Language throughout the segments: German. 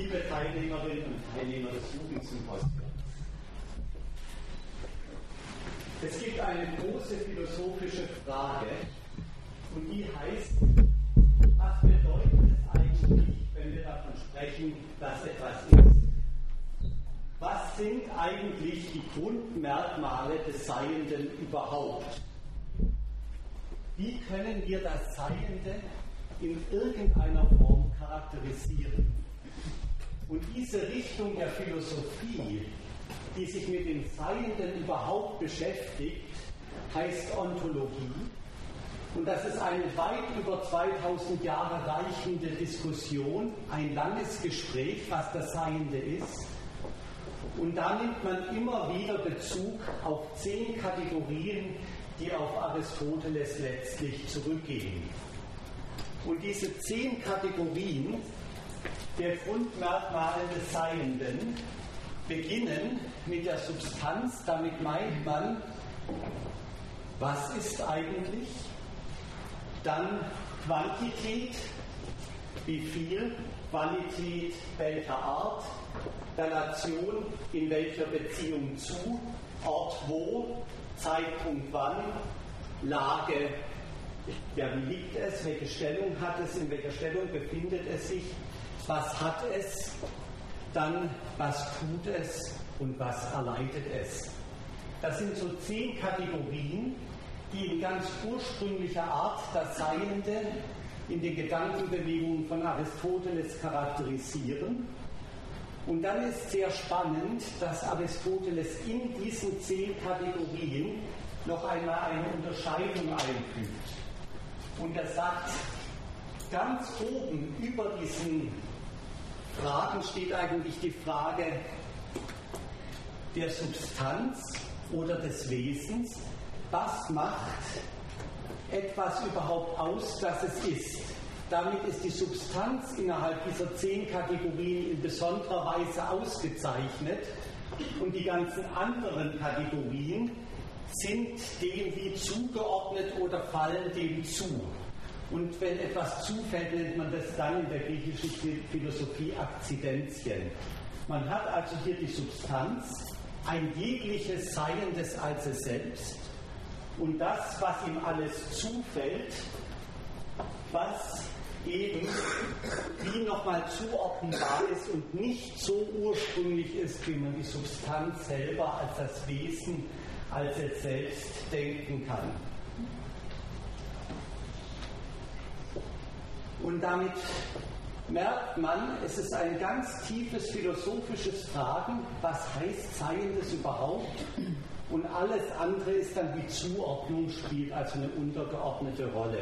Liebe Teilnehmerinnen und Teilnehmer des Jugendsymposiums. Es gibt eine große philosophische Frage und die heißt, was bedeutet es eigentlich, wenn wir davon sprechen, dass etwas ist? Was sind eigentlich die Grundmerkmale des Seienden überhaupt? Wie können wir das Seiende in irgendeiner Form charakterisieren? Und diese Richtung der Philosophie, die sich mit dem Seienden überhaupt beschäftigt, heißt Ontologie. Und das ist eine weit über 2000 Jahre reichende Diskussion, ein langes Gespräch, was das Seiende ist. Und da nimmt man immer wieder Bezug auf 10 Kategorien, die auf Aristoteles letztlich zurückgehen. Und diese 10 Kategorien der Grundmerkmale des Seienden beginnen mit der Substanz. Damit meint man, was ist eigentlich? Dann Quantität, wie viel, Qualität welcher Art, Relation in welcher Beziehung zu, Ort wo, Zeitpunkt wann, Lage, ja, wie liegt es, welche Stellung hat es, in welcher Stellung befindet es sich, was hat es, dann was tut es und was erleidet es. Das sind so 10 Kategorien, die in ganz ursprünglicher Art das Seiende in den Gedankenbewegungen von Aristoteles charakterisieren. Und dann ist sehr spannend, dass Aristoteles in diesen 10 Kategorien noch einmal eine Unterscheidung einfügt. Und er sagt, ganz oben über diesen Fragen steht eigentlich die Frage der Substanz oder des Wesens. Was macht etwas überhaupt aus, dass es ist? Damit ist die Substanz innerhalb dieser 10 Kategorien in besonderer Weise ausgezeichnet und die ganzen anderen Kategorien sind dem wie zugeordnet oder fallen dem zu. Und wenn etwas zufällt, nennt man das dann in der griechischen Philosophie Akzidentien. Man hat also hier die Substanz, ein jegliches Seiendes als es selbst und das, was ihm alles zufällt, was eben wie nochmal zuordnenbar ist und nicht so ursprünglich ist, wie man die Substanz selber als das Wesen, als es selbst denken kann. Und damit merkt man, es ist ein ganz tiefes philosophisches Fragen, was heißt Seiendes überhaupt? Und alles andere ist dann die Zuordnung, spielt also eine untergeordnete Rolle.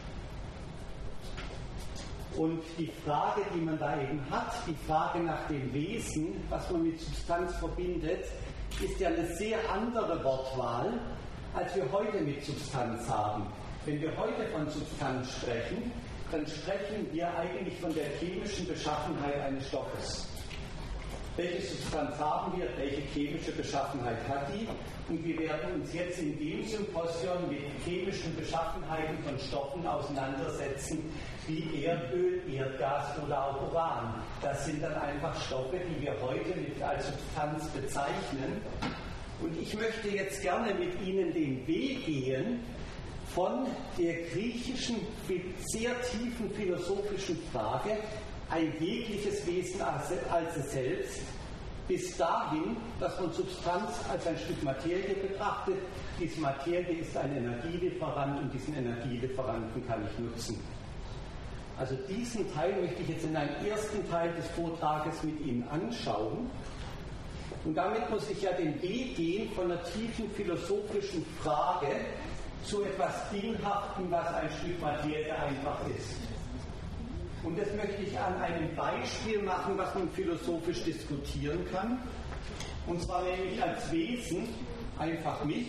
Und die Frage, die man da eben hat, die Frage nach dem Wesen, was man mit Substanz verbindet, ist ja eine sehr andere Wortwahl, als wir heute mit Substanz haben. Wenn wir heute von Substanz sprechen, dann sprechen wir eigentlich von der chemischen Beschaffenheit eines Stoffes. Welche Substanz haben wir, welche chemische Beschaffenheit hat die? Und wir werden uns jetzt in dem Symposion mit chemischen Beschaffenheiten von Stoffen auseinandersetzen, wie Erdöl, Erdgas oder auch Uran. Das sind dann einfach Stoffe, die wir heute mit als Substanz bezeichnen. Und ich möchte jetzt gerne mit Ihnen den Weg gehen von der griechischen, sehr tiefen philosophischen Frage, ein jegliches Wesen als es selbst, bis dahin, dass man Substanz als ein Stück Materie betrachtet. Diese Materie ist ein Energielieferant und diesen Energielieferanten kann ich nutzen. Also diesen Teil möchte ich jetzt in einem ersten Teil des Vortrages mit Ihnen anschauen. Und damit muss ich ja den Weg gehen von einer tiefen philosophischen Frage zu etwas Dinghaftem, was ein Stück Materie einfach ist. Und das möchte ich an einem Beispiel machen, was man philosophisch diskutieren kann. Und zwar nämlich als Wesen einfach mich.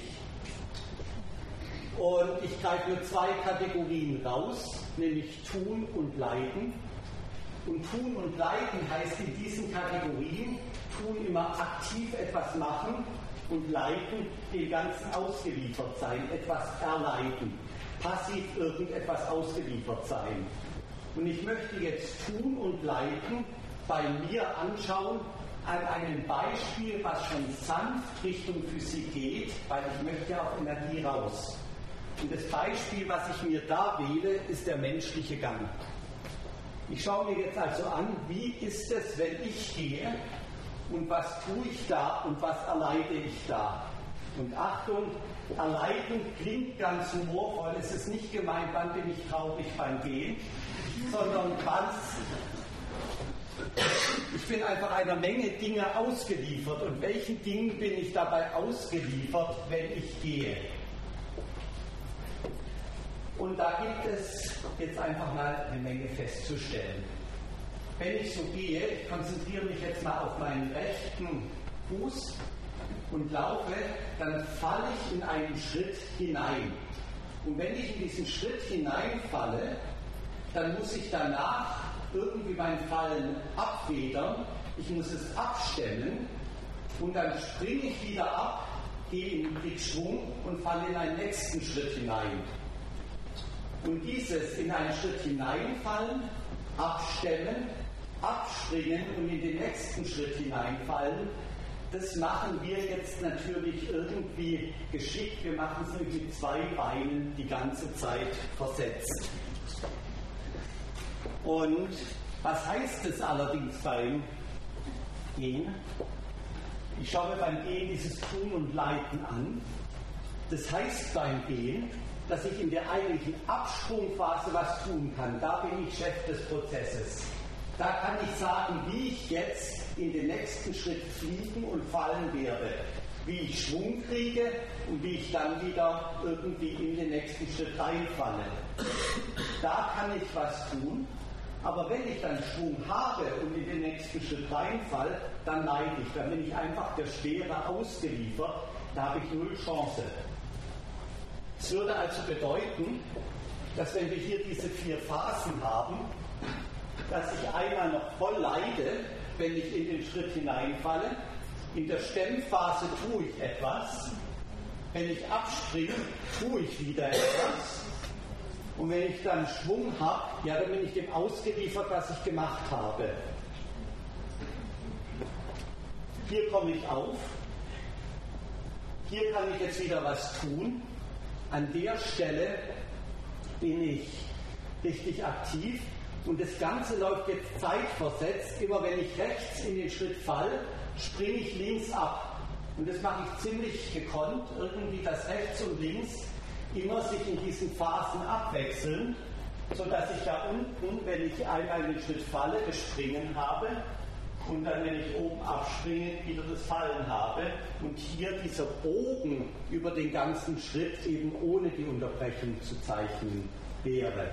Und ich greife nur 2 Kategorien raus, nämlich Tun und Leiden. Und Tun und Leiden heißt in diesen Kategorien, Tun immer aktiv etwas machen und Leiden dem Ganzen ausgeliefert sein, etwas erleiden, passiv irgendetwas ausgeliefert sein. Und ich möchte jetzt Tun und Leiden bei mir anschauen an einem Beispiel, was schon sanft Richtung Physik geht, weil ich möchte ja auf Energie raus. Und das Beispiel, was ich mir da wähle, ist der menschliche Gang. Ich schaue mir jetzt also an, wie ist es, wenn ich gehe und was tue ich da und was erleide ich da. Und Achtung, erleiden klingt ganz humorvoll, es ist nicht gemeint, wann bin ich traurig beim Gehen, sondern ich bin einfach einer Menge Dinge ausgeliefert. Und welchen Dingen bin ich dabei ausgeliefert, wenn ich gehe? Und da gibt es jetzt einfach mal eine Menge festzustellen. Wenn ich so gehe, ich konzentriere mich jetzt mal auf meinen rechten Fuß und laufe, dann falle ich in einen Schritt hinein. Und wenn ich in diesen Schritt hineinfalle, dann muss ich danach irgendwie mein Fallen abfedern, ich muss es abstemmen und dann springe ich wieder ab, gehe in den Schwung und falle in einen nächsten Schritt hinein. Und dieses in einen Schritt hineinfallen, abstemmen, abspringen und in den nächsten Schritt hineinfallen, das machen wir jetzt natürlich irgendwie geschickt. Wir machen es nämlich mit 2 Beinen die ganze Zeit versetzt. Und was heißt es allerdings beim Gehen? Ich schaue mir beim Gehen dieses Tun und Leiten an. Das heißt beim Gehen, dass ich in der eigentlichen Absprungphase was tun kann. Da bin ich Chef des Prozesses. Da kann ich sagen, wie ich jetzt in den nächsten Schritt fliegen und fallen werde. Wie ich Schwung kriege und wie ich dann wieder irgendwie in den nächsten Schritt reinfalle. Da kann ich was tun. Aber wenn ich dann Schwung habe und in den nächsten Schritt reinfalle, dann leide ich. Dann bin ich einfach der Schwere ausgeliefert. Da habe ich 0 Chance. Das würde also bedeuten, dass wenn wir hier diese 4 Phasen haben, dass ich einmal noch voll leide, wenn ich in den Schritt hineinfalle. In der Stemmphase tue ich etwas. Wenn ich abspringe, tue ich wieder etwas. Und wenn ich dann Schwung habe, ja, dann bin ich dem ausgeliefert, was ich gemacht habe. Hier komme ich auf. Hier kann ich jetzt wieder was tun. An der Stelle bin ich richtig aktiv. Und das Ganze läuft jetzt zeitversetzt. Immer wenn ich rechts in den Schritt falle, springe ich links ab. Und das mache ich ziemlich gekonnt, irgendwie, dass rechts und links immer sich in diesen Phasen abwechseln, sodass ich da unten, wenn ich einmal in den Schritt falle, das Springen habe und dann, wenn ich oben abspringe, wieder das Fallen habe und hier dieser Bogen über den ganzen Schritt eben ohne die Unterbrechung zu zeichnen wäre.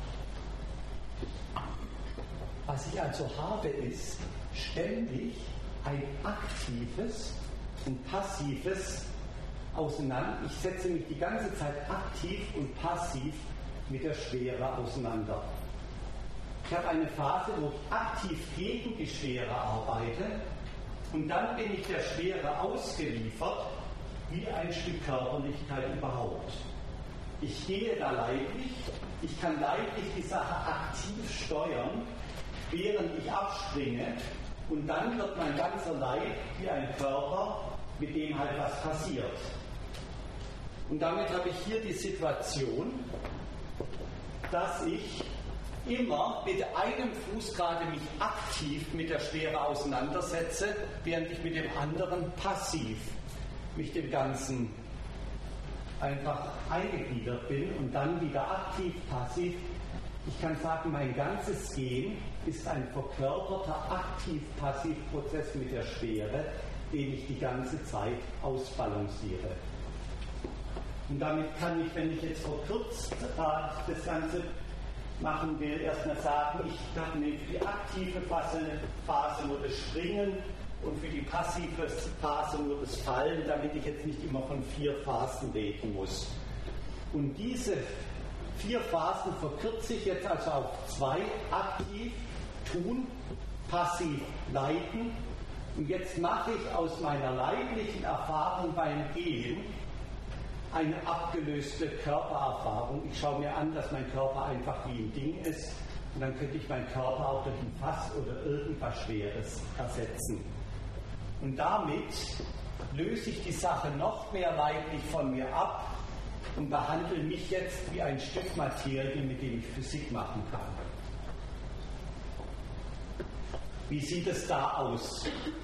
Was ich also habe, ist ständig ein aktives und passives Auseinander. Ich setze mich die ganze Zeit aktiv und passiv mit der Schwere auseinander. Ich habe eine Phase, wo ich aktiv gegen die Schwere arbeite und dann bin ich der Schwere ausgeliefert, wie ein Stück Körperlichkeit überhaupt. Ich gehe da leidlich, ich kann leidlich die Sache aktiv steuern, während ich abspringe und dann wird mein ganzer Leib wie ein Körper, mit dem halt was passiert. Und damit habe ich hier die Situation, dass ich immer mit einem Fuß gerade mich aktiv mit der Schwere auseinandersetze, während ich mit dem anderen passiv mich dem Ganzen einfach eingegliedert bin und dann wieder aktiv, passiv. Ich kann sagen, mein ganzes Gehen ist ein verkörperter Aktiv-Passiv-Prozess mit der Schwere, den ich die ganze Zeit ausbalanciere. Und damit kann ich, wenn ich jetzt verkürzt das Ganze machen will, erstmal sagen, ich habe für die aktive Phase nur das Springen und für die passive Phase nur das Fallen, damit ich jetzt nicht immer von 4 Phasen reden muss. Und diese 4 Phasen verkürze ich jetzt also auf 2, aktiv, tun, passiv, leiten. Und jetzt mache ich aus meiner leiblichen Erfahrung beim Gehen eine abgelöste Körpererfahrung. Ich schaue mir an, dass mein Körper einfach wie ein Ding ist Und dann könnte ich meinen Körper auch durch ein Fass oder irgendwas Schweres ersetzen. Und damit löse ich die Sache noch mehr leiblich von mir ab und behandle mich jetzt wie ein Stück Materie, mit dem ich Physik machen kann. Wie sieht es da aus?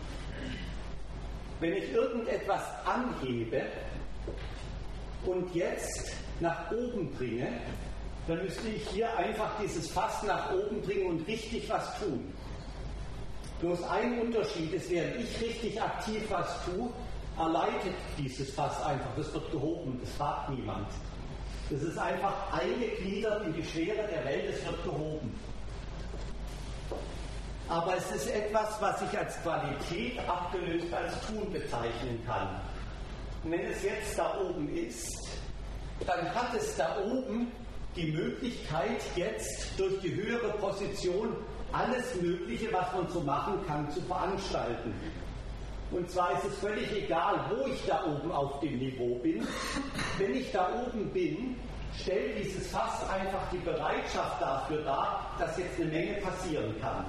Wenn ich irgendetwas anhebe und jetzt nach oben bringe, dann müsste ich hier einfach dieses Fass nach oben bringen und richtig was tun. Bloß ein Unterschied ist, während ich richtig aktiv was tue, erleidet dieses Fass einfach. Das wird gehoben, das fragt niemand. Das ist einfach eingegliedert in die Schwere der Welt, es wird gehoben. Aber es ist etwas, was ich als Qualität abgelöst als Tun bezeichnen kann. Und wenn es jetzt da oben ist, dann hat es da oben die Möglichkeit, jetzt durch die höhere Position alles Mögliche, was man so machen kann, zu veranstalten. Und zwar ist es völlig egal, wo ich da oben auf dem Niveau bin. Wenn ich da oben bin, stellt dieses Fass einfach die Bereitschaft dafür dar, dass jetzt eine Menge passieren kann.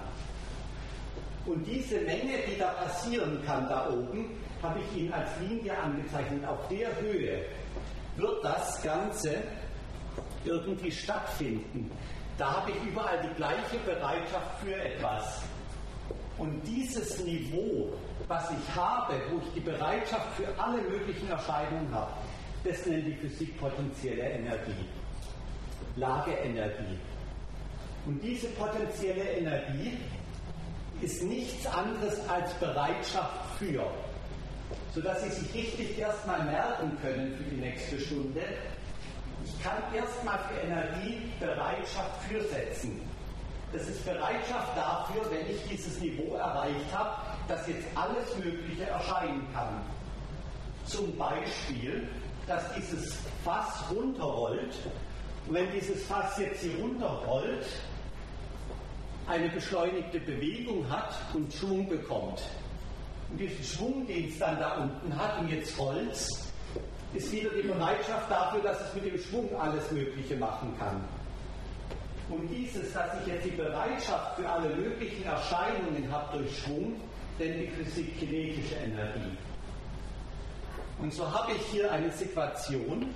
Und diese Menge, die da passieren kann da oben, habe ich Ihnen als Linie angezeichnet. Auf der Höhe wird das Ganze irgendwie stattfinden. Da habe ich überall die gleiche Bereitschaft für etwas. Und dieses Niveau, was ich habe, wo ich die Bereitschaft für alle möglichen Erscheinungen habe, das nennt die Physik potenzielle Energie, Lageenergie. Und diese potenzielle Energie ist nichts anderes als Bereitschaft für, sodass Sie sich richtig erstmal merken können für die nächste Stunde. Ich kann erstmal für Energie Bereitschaft für setzen. Das ist Bereitschaft dafür, wenn ich dieses Niveau erreicht habe, dass jetzt alles Mögliche erscheinen kann. Zum Beispiel, dass dieses Fass runterrollt. Und wenn dieses Fass jetzt hier runterrollt, eine beschleunigte Bewegung hat und Schwung bekommt. Und diesen Schwung, den es dann da unten hat und jetzt rollt, ist wieder die Bereitschaft dafür, dass es mit dem Schwung alles Mögliche machen kann. Und dieses, dass ich jetzt die Bereitschaft für alle möglichen Erscheinungen habe durch Schwung, nennt die Physik kinetische Energie. Und so habe ich hier eine Situation,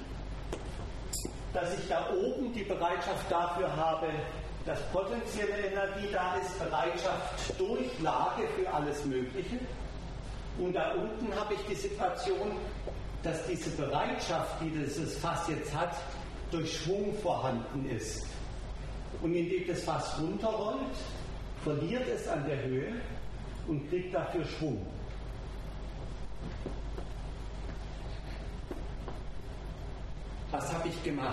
dass ich da oben die Bereitschaft dafür habe, dass potenzielle Energie da ist, Bereitschaft durch Lage für alles Mögliche. Und da unten habe ich die Situation, dass diese Bereitschaft, die dieses Fass jetzt hat, durch Schwung vorhanden ist. Und indem das Fass runterrollt, verliert es an der Höhe und kriegt dafür Schwung. Was habe ich gemacht?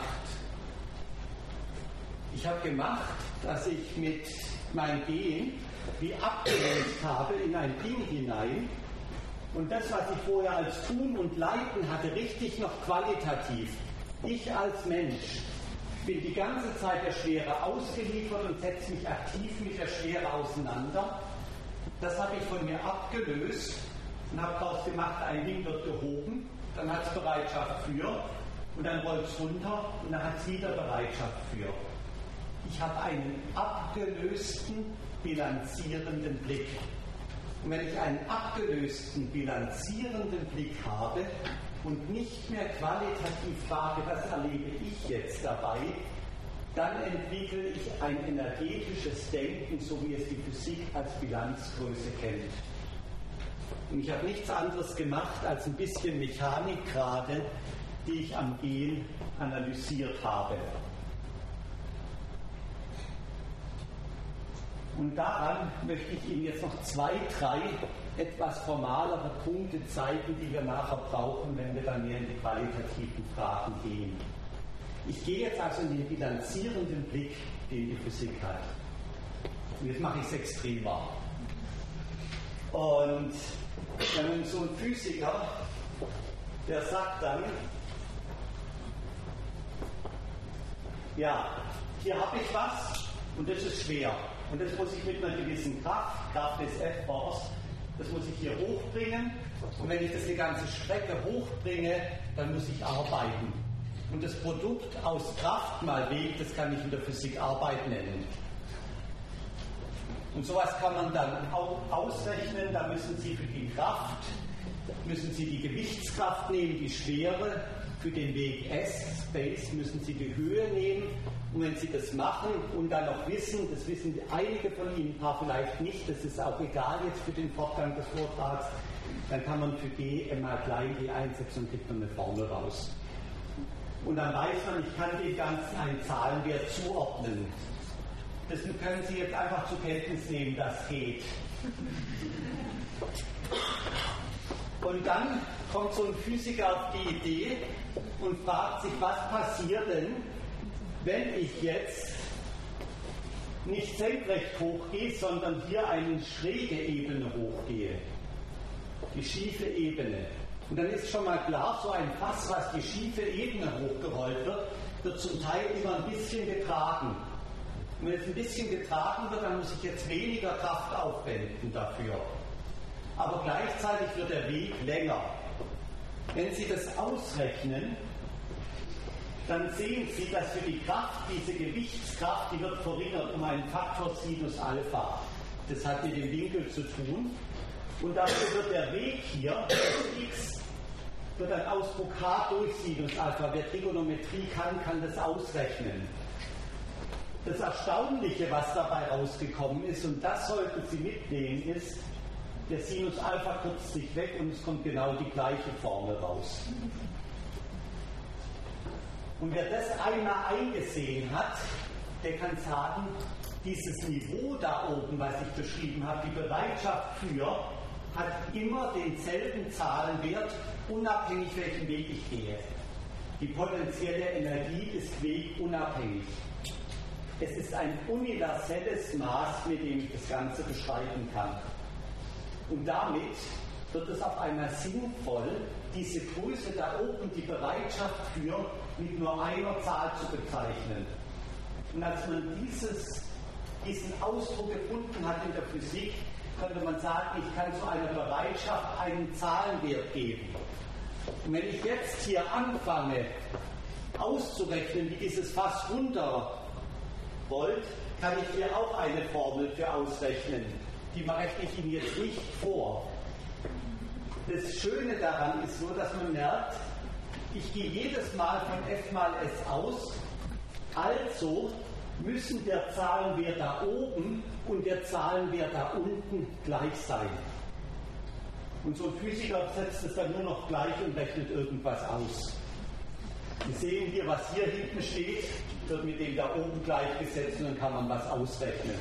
Ich habe gemacht, dass ich mit meinem Gehen wie abgelöst habe in ein Ding hinein und das, was ich vorher als Tun und Leiten hatte, richtig noch qualitativ. Ich als Mensch bin die ganze Zeit der Schwere ausgeliefert und setze mich aktiv mit der Schwere auseinander. Das habe ich von mir abgelöst und habe daraus gemacht, ein Ding wird gehoben, dann hat es Bereitschaft für und dann rollt es runter und dann hat es wieder Bereitschaft für. Ich habe einen abgelösten, bilanzierenden Blick. Und wenn ich einen abgelösten, bilanzierenden Blick habe und nicht mehr qualitativ frage, was erlebe ich jetzt dabei, dann entwickle ich ein energetisches Denken, so wie es die Physik als Bilanzgröße kennt. Und ich habe nichts anderes gemacht als ein bisschen Mechanik gerade, die ich am Gehen analysiert habe. Und daran möchte ich Ihnen jetzt noch 2, 3 etwas formalere Punkte zeigen, die wir nachher brauchen, wenn wir dann mehr in die qualitativen Fragen gehen. Ich gehe jetzt also in den bilanzierenden Blick, den die Physik hat. Und jetzt mache ich es extremer. Und wenn so ein Physiker, der sagt dann, ja, hier habe ich was und das ist schwer. Und das muss ich mit einer gewissen Kraft des F-Bars, das muss ich hier hochbringen. Und wenn ich das die ganze Strecke hochbringe, dann muss ich arbeiten. Und das Produkt aus Kraft mal Weg, das kann ich in der Physik Arbeit nennen. Und sowas kann man dann auch ausrechnen. Da müssen Sie für die Kraft, müssen Sie die Gewichtskraft nehmen, die Schwere. Für den Weg S, Space, müssen Sie die Höhe nehmen. Und wenn Sie das machen und dann noch wissen, das wissen einige von Ihnen, ein paar vielleicht nicht, das ist auch egal jetzt für den Fortgang des Vortrags, dann kann man für G mal gleich E einsetzen und kriegt man eine Formel raus. Und dann weiß man, ich kann dem Ganzen einen Zahlenwert zuordnen. Das können Sie jetzt einfach zur Kenntnis nehmen, das geht. Und dann kommt so ein Physiker auf die Idee und fragt sich, was passiert denn, wenn ich jetzt nicht senkrecht hochgehe, sondern hier eine schräge Ebene hochgehe, die schiefe Ebene. Und dann ist schon mal klar, so ein Fass, was die schiefe Ebene hochgerollt wird, wird zum Teil immer ein bisschen getragen. Und wenn es ein bisschen getragen wird, dann muss ich jetzt weniger Kraft aufwenden dafür. Aber gleichzeitig wird der Weg länger. Wenn Sie das ausrechnen, dann sehen Sie, dass für die Kraft, diese Gewichtskraft, die wird verringert um einen Faktor Sinus Alpha. Das hat mit dem Winkel zu tun. Und dafür wird der Weg hier, das x, wird ein Ausdruck h durch Sinus Alpha. Wer Trigonometrie kann das ausrechnen. Das Erstaunliche, was dabei rausgekommen ist, und das sollten Sie mitnehmen, ist, der Sinus Alpha kürzt sich weg und es kommt genau die gleiche Formel raus. Und wer das einmal eingesehen hat, der kann sagen, dieses Niveau da oben, was ich beschrieben habe, die Bereitschaft für, hat immer denselben Zahlenwert, unabhängig welchen Weg ich gehe. Die potenzielle Energie ist wegunabhängig. Es ist ein universelles Maß, mit dem ich das Ganze beschreiben kann. Und damit wird es auf einmal sinnvoll, diese Größe da oben, die Bereitschaft für, mit nur einer Zahl zu bezeichnen. Und als man diesen Ausdruck gefunden hat in der Physik, könnte man sagen, ich kann zu einer Bereitschaft einen Zahlenwert geben. Und wenn ich jetzt hier anfange auszurechnen, wie dieses Fass runter wollt, kann ich hier auch eine Formel für ausrechnen. Die rechne ich Ihnen jetzt nicht vor. Das Schöne daran ist nur, dass man merkt, ich gehe jedes Mal von f mal s aus, also müssen der Zahlenwert da oben und der Zahlenwert da unten gleich sein. Und so ein Physiker setzt es dann nur noch gleich und rechnet irgendwas aus. Sie sehen hier, was hier hinten steht, wird mit dem da oben gleichgesetzt und dann kann man was ausrechnen.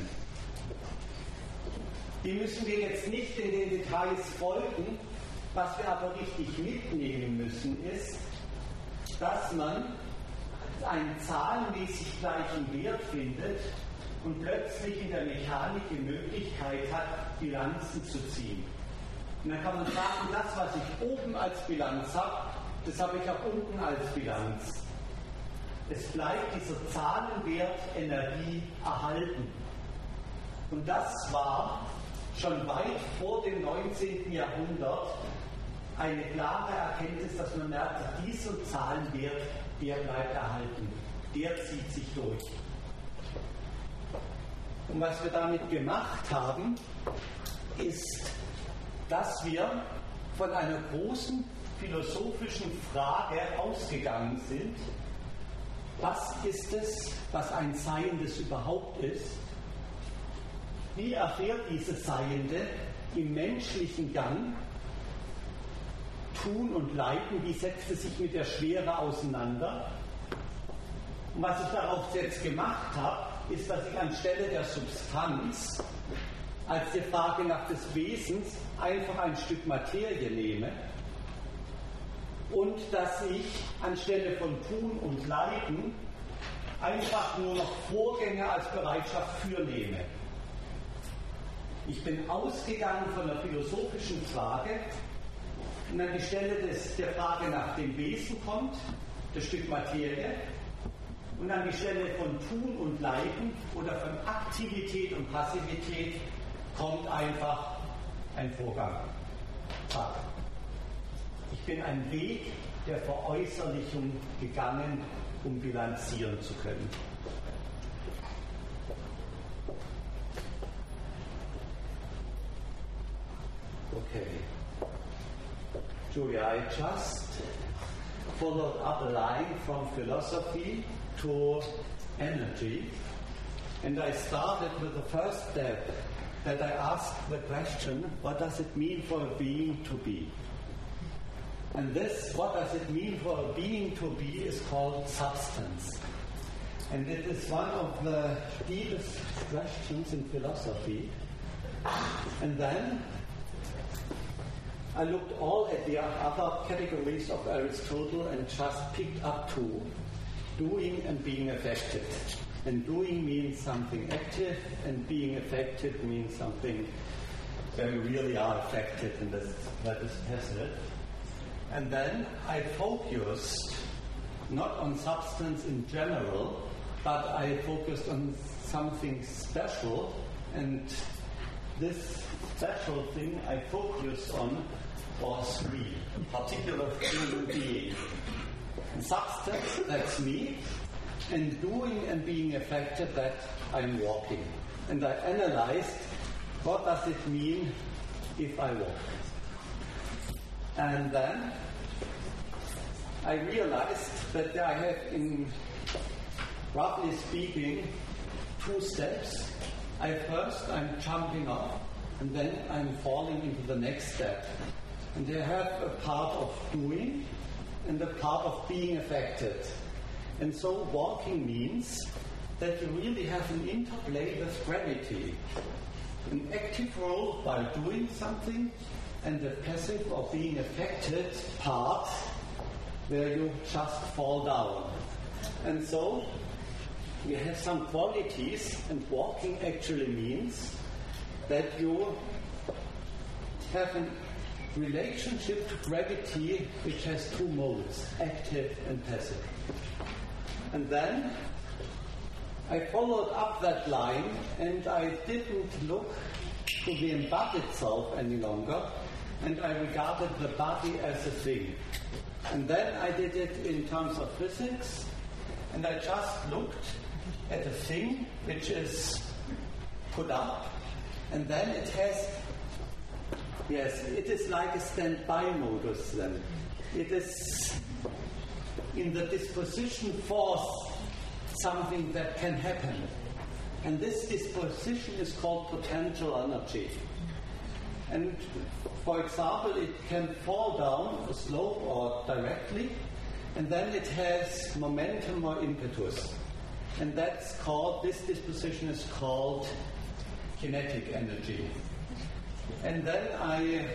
Die müssen wir jetzt nicht in den Details folgen. Was wir aber richtig mitnehmen müssen, ist, dass man einen zahlenmäßig gleichen Wert findet und plötzlich in der Mechanik die Möglichkeit hat, Bilanzen zu ziehen. Und dann kann man sagen, das, was ich oben als Bilanz habe, das habe ich auch unten als Bilanz. Es bleibt dieser Zahlenwert Energie erhalten. Und das war schon weit vor dem 19. Jahrhundert eine klare Erkenntnis, dass man merkt, dieser Zahlenwert, der bleibt erhalten, der zieht sich durch. Und was wir damit gemacht haben, ist, dass wir von einer großen philosophischen Frage ausgegangen sind: Was ist es, was ein Seiendes überhaupt ist? Wie erfährt dieses Seiende im menschlichen Gang Tun und Leiden? Wie setzt es sich mit der Schwere auseinander? Und was ich darauf jetzt gemacht habe, ist, dass ich anstelle der Substanz als die Frage nach des Wesens einfach ein Stück Materie nehme und dass ich anstelle von Tun und Leiden einfach nur noch Vorgänge als Bereitschaft für nehme. Ich bin ausgegangen von der philosophischen Frage und an die Stelle der Frage nach dem Wesen kommt das Stück Materie und an die Stelle von Tun und Leiden oder von Aktivität und Passivität kommt einfach ein Vorgang. Ich bin einen Weg der Veräußerlichung gegangen, um bilanzieren zu können. Julia, I just followed up a line from philosophy to energy, and I started with the first step that I asked the question, what does it mean for a being to be? And this, what does it mean for a being to be, is called substance. And it is one of the deepest questions in philosophy. And then I looked all at the other categories of Aristotle and just picked up two: doing and being affected. And doing means something active, and being affected means something where we really are affected, and that is passive. And then I focused not on substance in general, but I focused on something special, and this special thing I focused on was me, a particular human being. And substance, that's me, and doing and being affected, that I'm walking. And I analyzed, what does it mean if I walk? And then I realized that I have, in roughly speaking, two steps. I'm jumping off, and then I'm falling into the next step. And I have a part of doing and a part of being affected. And so walking means that you really have an interplay with gravity. An active role while doing something, and a passive or being affected part where you just fall down. And so you have some qualities, and walking actually means that you have a relationship to gravity which has two modes, active and passive. And then I followed up that line, and I didn't look to the embodied self any longer, and I regarded the body as a thing. And then I did it in terms of physics, and I just looked at a thing which is put up, and then it has, it is like a standby modus then. It is in the disposition force something that can happen. And this disposition is called potential energy. And for example, it can fall down a slope or directly, and then it has momentum or impetus. And that's called, this disposition is called kinetic energy. And then I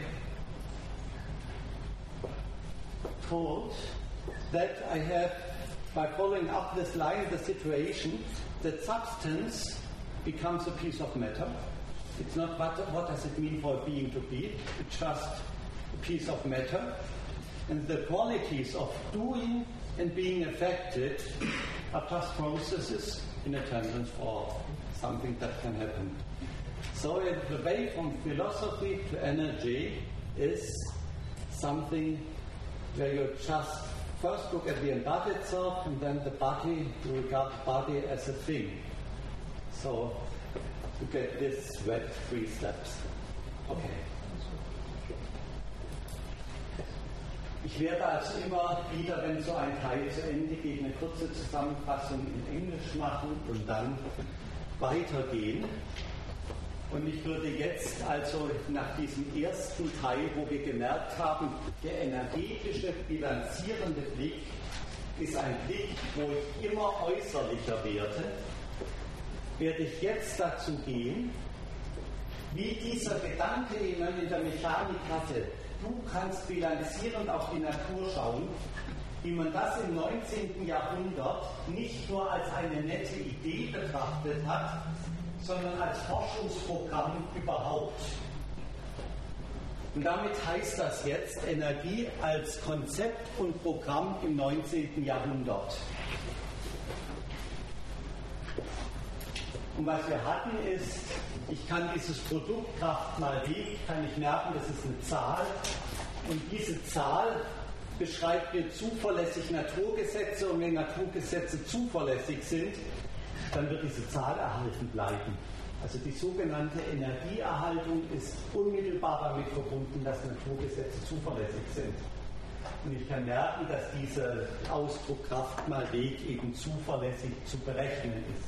told that I have, by following up this line, the situation that substance becomes a piece of matter. It's not what does it mean for a being to be, it's just a piece of matter. And the qualities of doing and being affected are just processes in attendance for something that can happen. So the way from philosophy to energy is something where you just first look at the embodied self, and then the body, you regard the body as a thing. So you get this wet 3 steps. Okay. Ich werde also immer wieder, wenn so ein Teil zu Ende geht, eine kurze Zusammenfassung in Englisch machen und dann weitergehen. Und ich würde jetzt also nach diesem ersten Teil, wo wir gemerkt haben, der energetische, bilanzierende Blick ist ein Blick, wo ich immer äußerlicher werde ich jetzt dazu gehen, wie dieser Gedanke, den man in der Mechanik hatte, du kannst bilanzierend auf die Natur schauen, wie man das im 19. Jahrhundert nicht nur als eine nette Idee betrachtet hat, sondern als Forschungsprogramm überhaupt. Und damit heißt das jetzt Energie als Konzept und Programm im 19. Jahrhundert. Und was wir hatten ist, ich kann dieses Produkt Kraft mal W, kann ich merken, das ist eine Zahl. Und diese Zahl beschreibt mir zuverlässig Naturgesetze, und wenn Naturgesetze zuverlässig sind, dann wird diese Zahl erhalten bleiben. Also die sogenannte Energieerhaltung ist unmittelbar damit verbunden, dass Naturgesetze zuverlässig sind. Und ich kann merken, dass dieser Ausdruck Kraft mal Weg eben zuverlässig zu berechnen ist.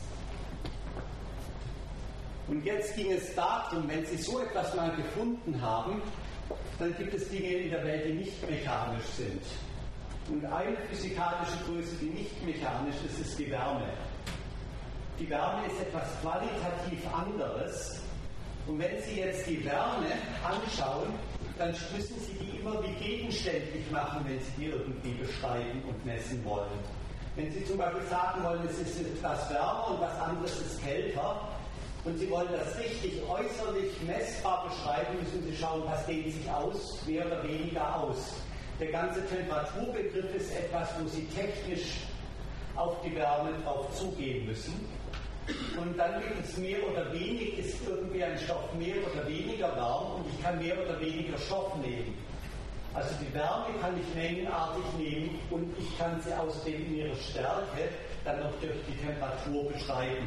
Und jetzt ging es darum, wenn Sie so etwas mal gefunden haben, dann gibt es Dinge in der Welt, die nicht mechanisch sind. Und eine physikalische Größe, die nicht mechanisch ist, ist die Wärme. Die Wärme ist etwas qualitativ anderes. Und wenn Sie jetzt die Wärme anschauen, dann müssen Sie die immer wie gegenständlich machen, wenn Sie die irgendwie beschreiben und messen wollen. Wenn Sie zum Beispiel sagen wollen, es ist etwas wärmer und was anderes ist kälter, und Sie wollen das richtig äußerlich messbar beschreiben, müssen Sie schauen, was dehnt sich aus, mehr oder weniger aus. Der ganze Temperaturbegriff ist etwas, wo Sie technisch auf die Wärme drauf zugehen müssen. Und dann gibt es mehr oder weniger, ist irgendwie ein Stoff mehr oder weniger warm und ich kann mehr oder weniger Stoff nehmen. Also die Wärme kann ich mengenartig nehmen und ich kann sie außerdem in ihrer Stärke dann noch durch die Temperatur beschreiben.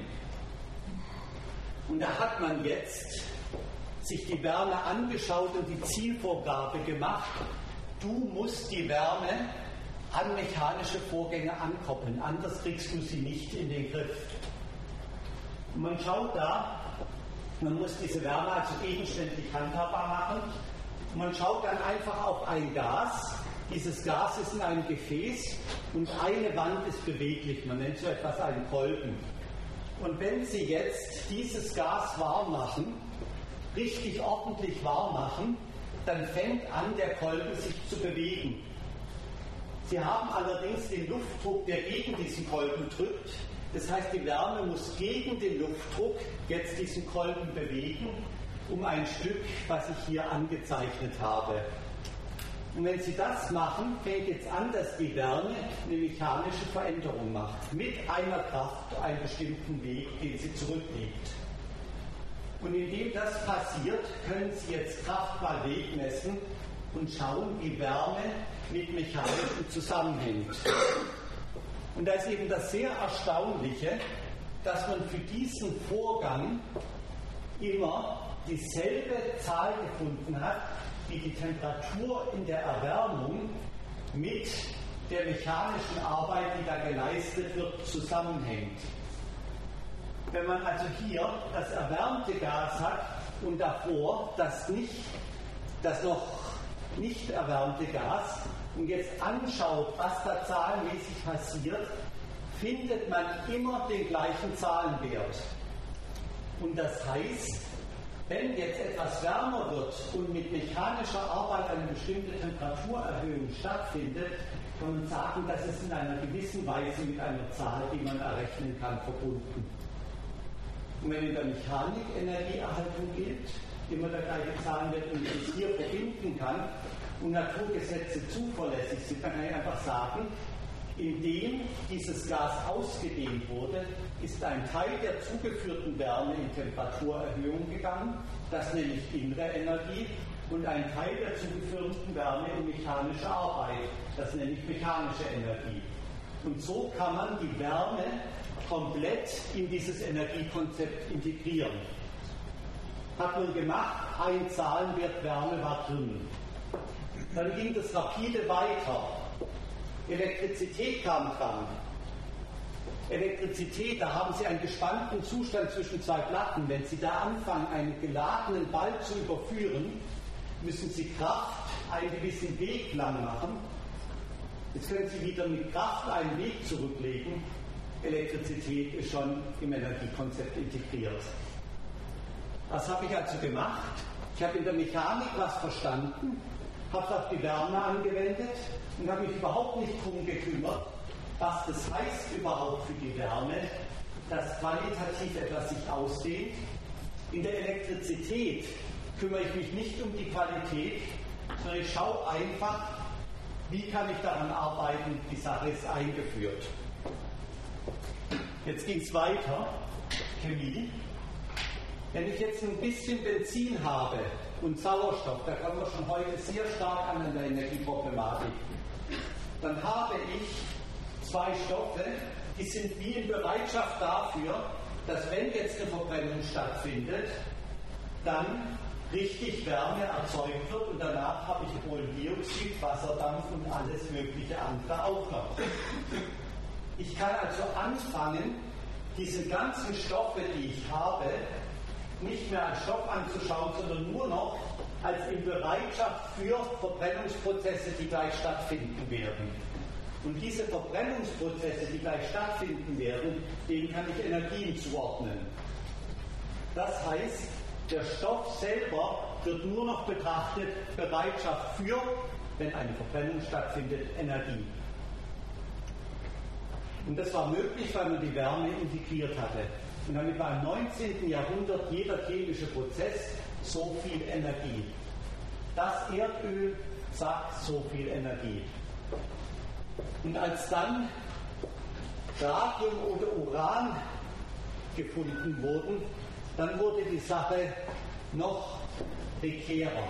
Und da hat man jetzt sich die Wärme angeschaut und die Zielvorgabe gemacht, du musst die Wärme an mechanische Vorgänge ankoppeln, anders kriegst du sie nicht in den Griff. Und man schaut da, man muss diese Wärme also gegenständlich handhabbar machen. Und man schaut dann einfach auf ein Gas. Dieses Gas ist in einem Gefäß und eine Wand ist beweglich. Man nennt so etwas einen Kolben. Und wenn Sie jetzt dieses Gas warm machen, richtig ordentlich warm machen, dann fängt an, der Kolben sich zu bewegen. Sie haben allerdings den Luftdruck, der gegen diesen Kolben drückt. Das heißt, die Wärme muss gegen den Luftdruck jetzt diesen Kolben bewegen, um ein Stück, was ich hier angezeichnet habe. Und wenn Sie das machen, fängt jetzt an, dass die Wärme eine mechanische Veränderung macht. Mit einer Kraft einen bestimmten Weg, den sie zurücklegt. Und indem das passiert, können Sie jetzt Kraft mal Weg messen und schauen, wie Wärme mit Mechanischem zusammenhängt. Und da ist eben das sehr Erstaunliche, dass man für diesen Vorgang immer dieselbe Zahl gefunden hat, wie die Temperatur in der Erwärmung mit der mechanischen Arbeit, die da geleistet wird, zusammenhängt. Wenn man also hier das erwärmte Gas hat und davor das noch nicht erwärmte Gas und jetzt anschaut, was da zahlenmäßig passiert, findet man immer den gleichen Zahlenwert. Und das heißt, wenn jetzt etwas wärmer wird und mit mechanischer Arbeit eine bestimmte Temperaturerhöhung stattfindet, kann man sagen, das ist in einer gewissen Weise mit einer Zahl, die man errechnen kann, verbunden. Und wenn in der Mechanik Energieerhaltung gilt, immer der gleiche Zahlenwert und ich es hier verbinden kann und Naturgesetze zuverlässig sind, dann kann ich einfach sagen, indem dieses Gas ausgedehnt wurde, ist ein Teil der zugeführten Wärme in Temperaturerhöhung gegangen, das nenne ich innere Energie, und ein Teil der zugeführten Wärme in mechanische Arbeit, das nenne ich mechanische Energie. Und so kann man die Wärme komplett in dieses Energiekonzept integrieren. Hat man gemacht, ein Zahlenwert Wärme war drin. Dann ging das rapide weiter. Elektrizität kam dran. Elektrizität, da haben Sie einen gespannten Zustand zwischen zwei Platten. Wenn Sie da anfangen, einen geladenen Ball zu überführen, müssen Sie Kraft einen gewissen Weg lang machen. Jetzt können Sie wieder mit Kraft einen Weg zurücklegen. Elektrizität ist schon im Energiekonzept integriert. Was habe ich also gemacht? Ich habe in der Mechanik was verstanden, habe es auf die Wärme angewendet und habe mich überhaupt nicht darum gekümmert, was das heißt überhaupt für die Wärme, dass qualitativ etwas sich ausdehnt. In der Elektrizität kümmere ich mich nicht um die Qualität, sondern ich schaue einfach, wie kann ich daran arbeiten, die Sache ist eingeführt. Jetzt ging es weiter, Chemie. Wenn ich jetzt ein bisschen Benzin habe und Sauerstoff, da kommen wir schon heute sehr stark an der Energieproblematik, dann habe ich zwei Stoffe, die sind wie in Bereitschaft dafür, dass wenn jetzt eine Verbrennung stattfindet, dann richtig Wärme erzeugt wird und danach habe ich Kohlendioxid, Wasserdampf und alles mögliche andere auch noch. Ich kann also anfangen, diese ganzen Stoffe, die ich habe, nicht mehr als Stoff anzuschauen, sondern nur noch als in Bereitschaft für Verbrennungsprozesse, die gleich stattfinden werden. Und diese Verbrennungsprozesse, die gleich stattfinden werden, denen kann ich Energien zuordnen. Das heißt, der Stoff selber wird nur noch betrachtet, Bereitschaft für, wenn eine Verbrennung stattfindet, Energie. Und das war möglich, weil man die Wärme integriert hatte. Und damit war im 19. Jahrhundert jeder chemische Prozess so viel Energie. Das Erdöl sagt so viel Energie. Und als dann Radium oder Uran gefunden wurden, dann wurde die Sache noch prekärer.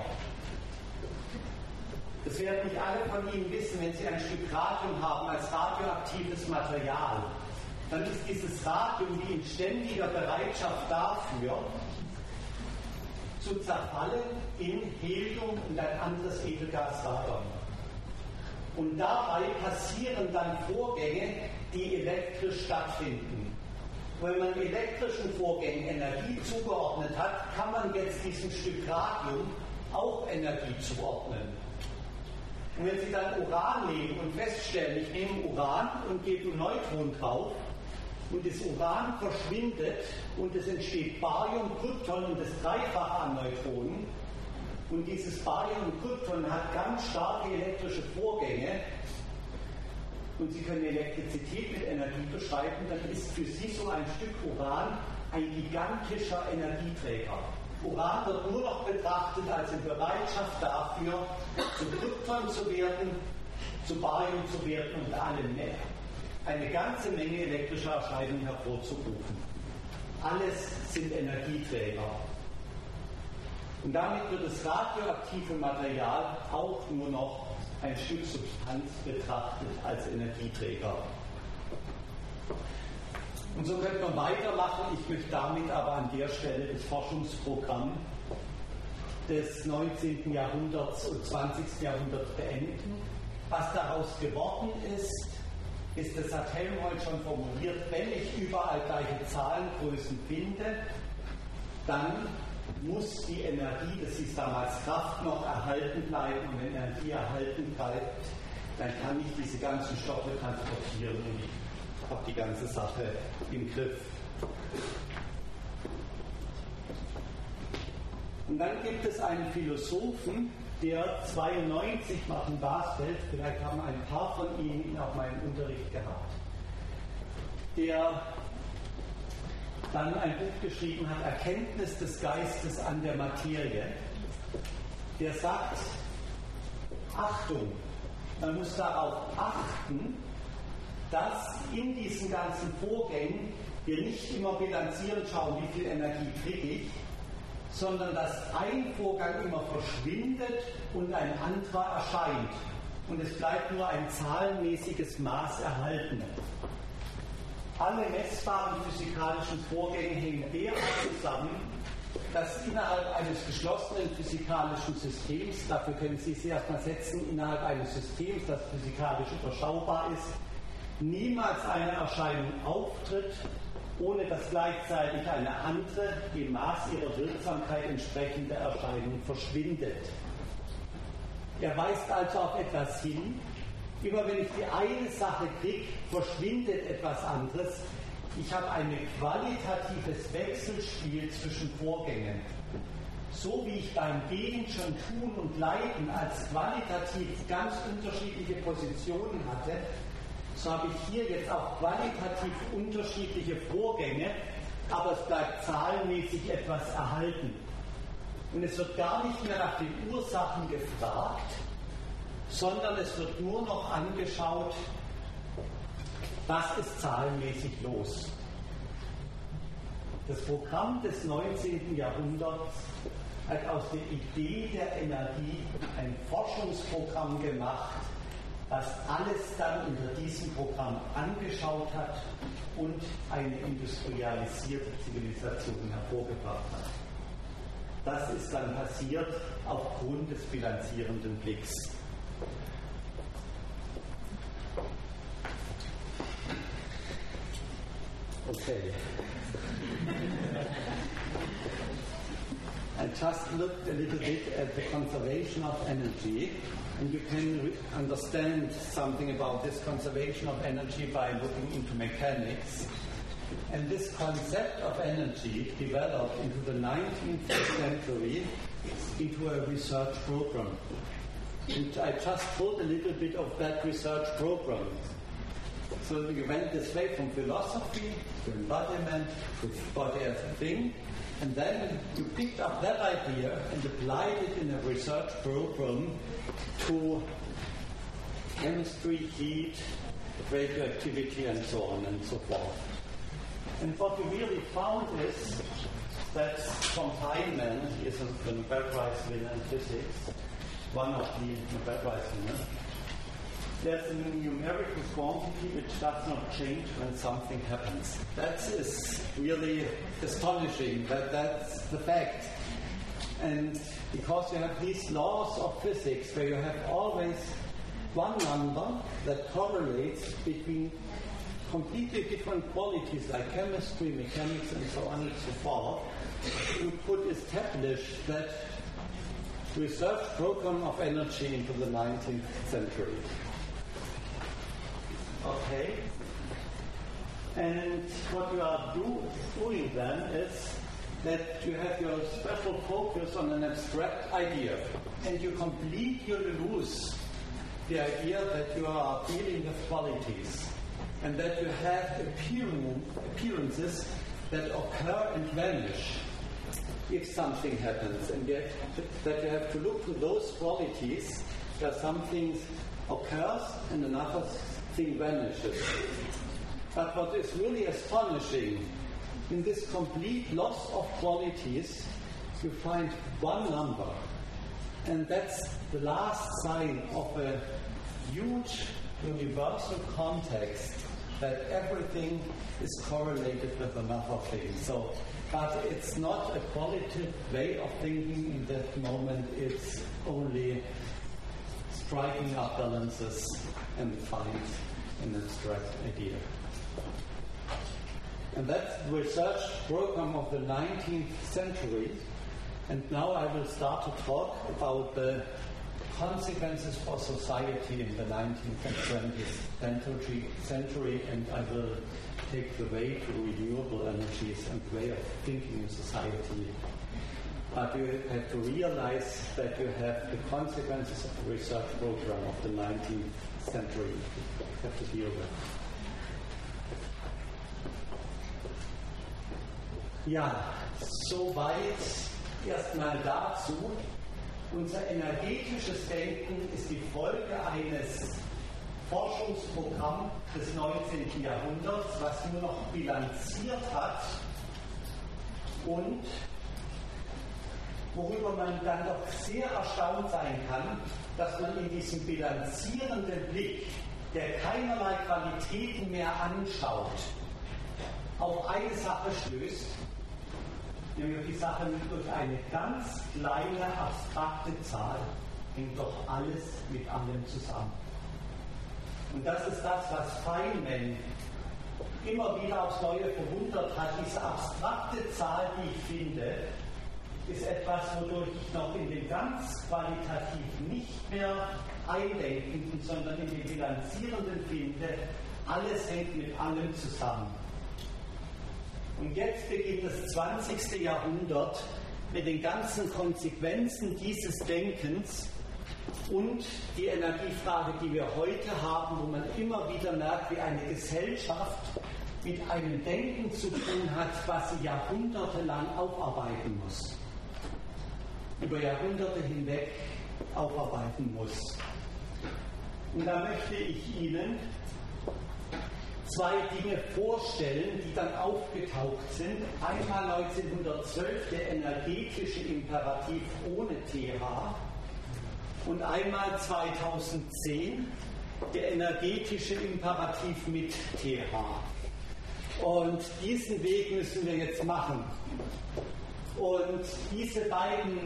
Das werden nicht alle von Ihnen wissen, wenn Sie ein Stück Radium haben als radioaktives Material, dann ist dieses Radium wie in ständiger Bereitschaft dafür, zu zerfallen in Helium und ein anderes Edelgas Radon. Und dabei passieren dann Vorgänge, die elektrisch stattfinden. Wenn man elektrischen Vorgängen Energie zugeordnet hat, kann man jetzt diesem Stück Radium auch Energie zuordnen. Und wenn Sie dann Uran nehmen und feststellen, ich nehme Uran und gebe ein Neutron drauf und das Uran verschwindet und es entsteht Barium, Krypton und das Dreifache an Neutronen und dieses Barium und Krypton hat ganz starke elektrische Vorgänge und Sie können Elektrizität mit Energie beschreiben, dann ist für Sie so ein Stück Uran ein gigantischer Energieträger. Uran wird nur noch betrachtet als in Bereitschaft dafür, zu Krypton zu werden, zu Barium zu werden und allem mehr. Eine ganze Menge elektrischer Erscheinungen hervorzurufen. Alles sind Energieträger. Und damit wird das radioaktive Material auch nur noch ein Stück Substanz betrachtet als Energieträger. Und so könnte man weitermachen. Ich möchte damit aber an der Stelle das Forschungsprogramm des 19. Jahrhunderts und 20. Jahrhunderts beenden. Was daraus geworden ist, das hat Helmholtz schon formuliert, wenn ich überall gleiche Zahlengrößen finde, dann muss die Energie, das hieß damals Kraft, noch erhalten bleiben. Und wenn Energie erhalten bleibt, dann kann ich diese ganzen Stoffe transportieren und ich habe die ganze Sache im Griff. Und dann gibt es einen Philosophen, der 92 Martin Basfeld, vielleicht haben ein paar von Ihnen ihn auch mal im Unterricht gehabt, der dann ein Buch geschrieben hat, Erkenntnis des Geistes an der Materie, der sagt, Achtung, man muss darauf achten, dass in diesen ganzen Vorgängen wir nicht immer bilanzieren schauen, wie viel Energie kriege ich, sondern dass ein Vorgang immer verschwindet und ein anderer erscheint. Und es bleibt nur ein zahlenmäßiges Maß erhalten. Alle messbaren physikalischen Vorgänge hängen derart zusammen, dass innerhalb eines geschlossenen physikalischen Systems, dafür können Sie es erstmal setzen, innerhalb eines Systems, das physikalisch überschaubar ist, niemals eine Erscheinung auftritt, ohne dass gleichzeitig eine andere, dem Maß ihrer Wirksamkeit entsprechende Erscheinung verschwindet. Er weist also auf etwas hin. Immer wenn ich die eine Sache kriege, verschwindet etwas anderes. Ich habe ein qualitatives Wechselspiel zwischen Vorgängen. So wie ich beim Gehen schon Tun und Leiden als qualitativ ganz unterschiedliche Positionen hatte, so habe ich hier jetzt auch qualitativ unterschiedliche Vorgänge, aber es bleibt zahlenmäßig etwas erhalten. Und es wird gar nicht mehr nach den Ursachen gefragt, sondern es wird nur noch angeschaut, was ist zahlenmäßig los. Das Programm des 19. Jahrhunderts hat aus der Idee der Energie ein Forschungsprogramm gemacht, das alles dann unter diesem Programm angeschaut hat und eine industrialisierte Zivilisation hervorgebracht hat. Das ist dann passiert aufgrund des bilanzierenden Blicks. Okay. I just looked a little bit at the conservation of energy, and you can understand something about this conservation of energy by looking into mechanics. And this concept of energy developed into the 19th century into a research program. And I just told a little bit of that research program. So you went this way from philosophy to embodiment to body as a thing, and then you picked up that idea and applied it in a research program to chemistry, heat, radioactivity, and so on and so forth. And what we really found is that Tom Feynman, he is a Nobel Prize winner in physics, one of the Nobel Prize winners, there's a numerical quantity which does not change when something happens. That is really astonishing, but that's the fact. And because you have these laws of physics where you have always one number that correlates between completely different qualities like chemistry, mechanics, and so on and so forth, you could establish that research program of energy into the 19th century. Okay. And what you are doing then is that you have your special focus on an abstract idea, and you completely lose the idea that you are dealing with qualities, and that you have appearances that occur and vanish if something happens, and yet that you have to look to those qualities where something occurs and another thing vanishes. But what is really astonishing, in this complete loss of qualities, you find one number, and that's the last sign of a huge universal context that everything is correlated with another thing. So, but it's not a qualitative way of thinking in that moment, it's only striking up balances and find an abstract idea. And that's the research program of the 19th century. And now I will start to talk about the consequences for society in the 19th and 20th century, and I will take the way to renewable energies and the way of thinking in society. But you have to realize that you have the consequences of the research program of the 19th century you have to deal with. Ja, soweit erstmal dazu. Unser energetisches Denken ist die Folge eines Forschungsprogramms des 19. Jahrhunderts, was nur noch bilanziert hat und worüber man dann doch sehr erstaunt sein kann, dass man in diesem bilanzierenden Blick, der keinerlei Qualitäten mehr anschaut, auf eine Sache stößt, nämlich die Sache durch eine ganz kleine, abstrakte Zahl hängt doch alles mit allem zusammen. Und das ist das, was Feynman immer wieder aufs Neue verwundert hat. Diese abstrakte Zahl, die ich finde, ist etwas, wodurch ich noch in den ganz qualitativ nicht mehr eindenkenden, sondern in den bilanzierenden finde, alles hängt mit allem zusammen. Und jetzt beginnt das 20. Jahrhundert mit den ganzen Konsequenzen dieses Denkens und die Energiefrage, die wir heute haben, wo man immer wieder merkt, wie eine Gesellschaft mit einem Denken zu tun hat, was sie jahrhundertelang aufarbeiten muss. Über Jahrhunderte hinweg aufarbeiten muss. Und da möchte ich Ihnen zwei Dinge vorstellen, die dann aufgetaucht sind. Einmal 1912 der energetische Imperativ ohne TH und einmal 2010 der energetische Imperativ mit TH. Und diesen Weg müssen wir jetzt machen. Und diese beiden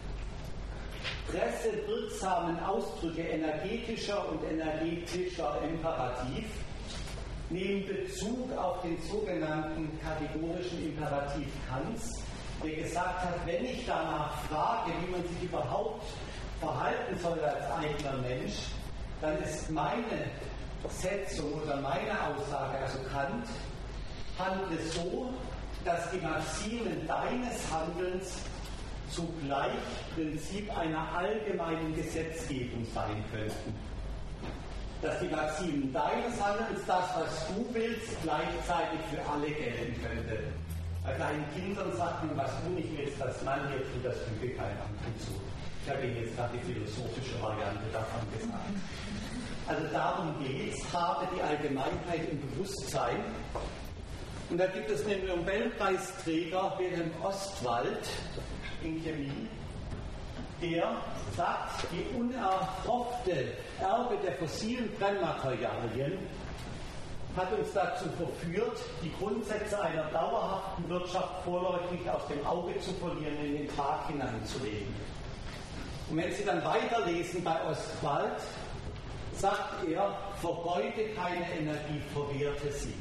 pressewirksamen Ausdrücke energetischer und energetischer Imperativ nehmen Bezug auf den sogenannten kategorischen Imperativ Kants, der gesagt hat, wenn ich danach frage, wie man sich überhaupt verhalten soll als eigener Mensch, dann ist meine Setzung oder meine Aussage, also Kant, handle so, dass die Maximen deines Handelns zugleich Prinzip einer allgemeinen Gesetzgebung sein könnten. Dass die Maximen deines Handelns, das, was du willst, gleichzeitig für alle gelten könnte. Bei kleinen Kindern sagt man, was du nicht willst, dass man hier tut, das füge kein anderen zu. Ich habe Ihnen jetzt gerade die philosophische Variante davon gesagt. Also darum geht es, habe die Allgemeinheit im Bewusstsein. Und da gibt es den Nobelpreisträger Wilhelm Ostwald in Chemie, der sagt, die unerhoffte Erbe der fossilen Brennmaterialien hat uns dazu verführt, die Grundsätze einer dauerhaften Wirtschaft vorläufig aus dem Auge zu verlieren, in den Tag hineinzulegen. Und wenn Sie dann weiterlesen bei Ostwald, sagt er, vergeude keine Energie, verwerte sie.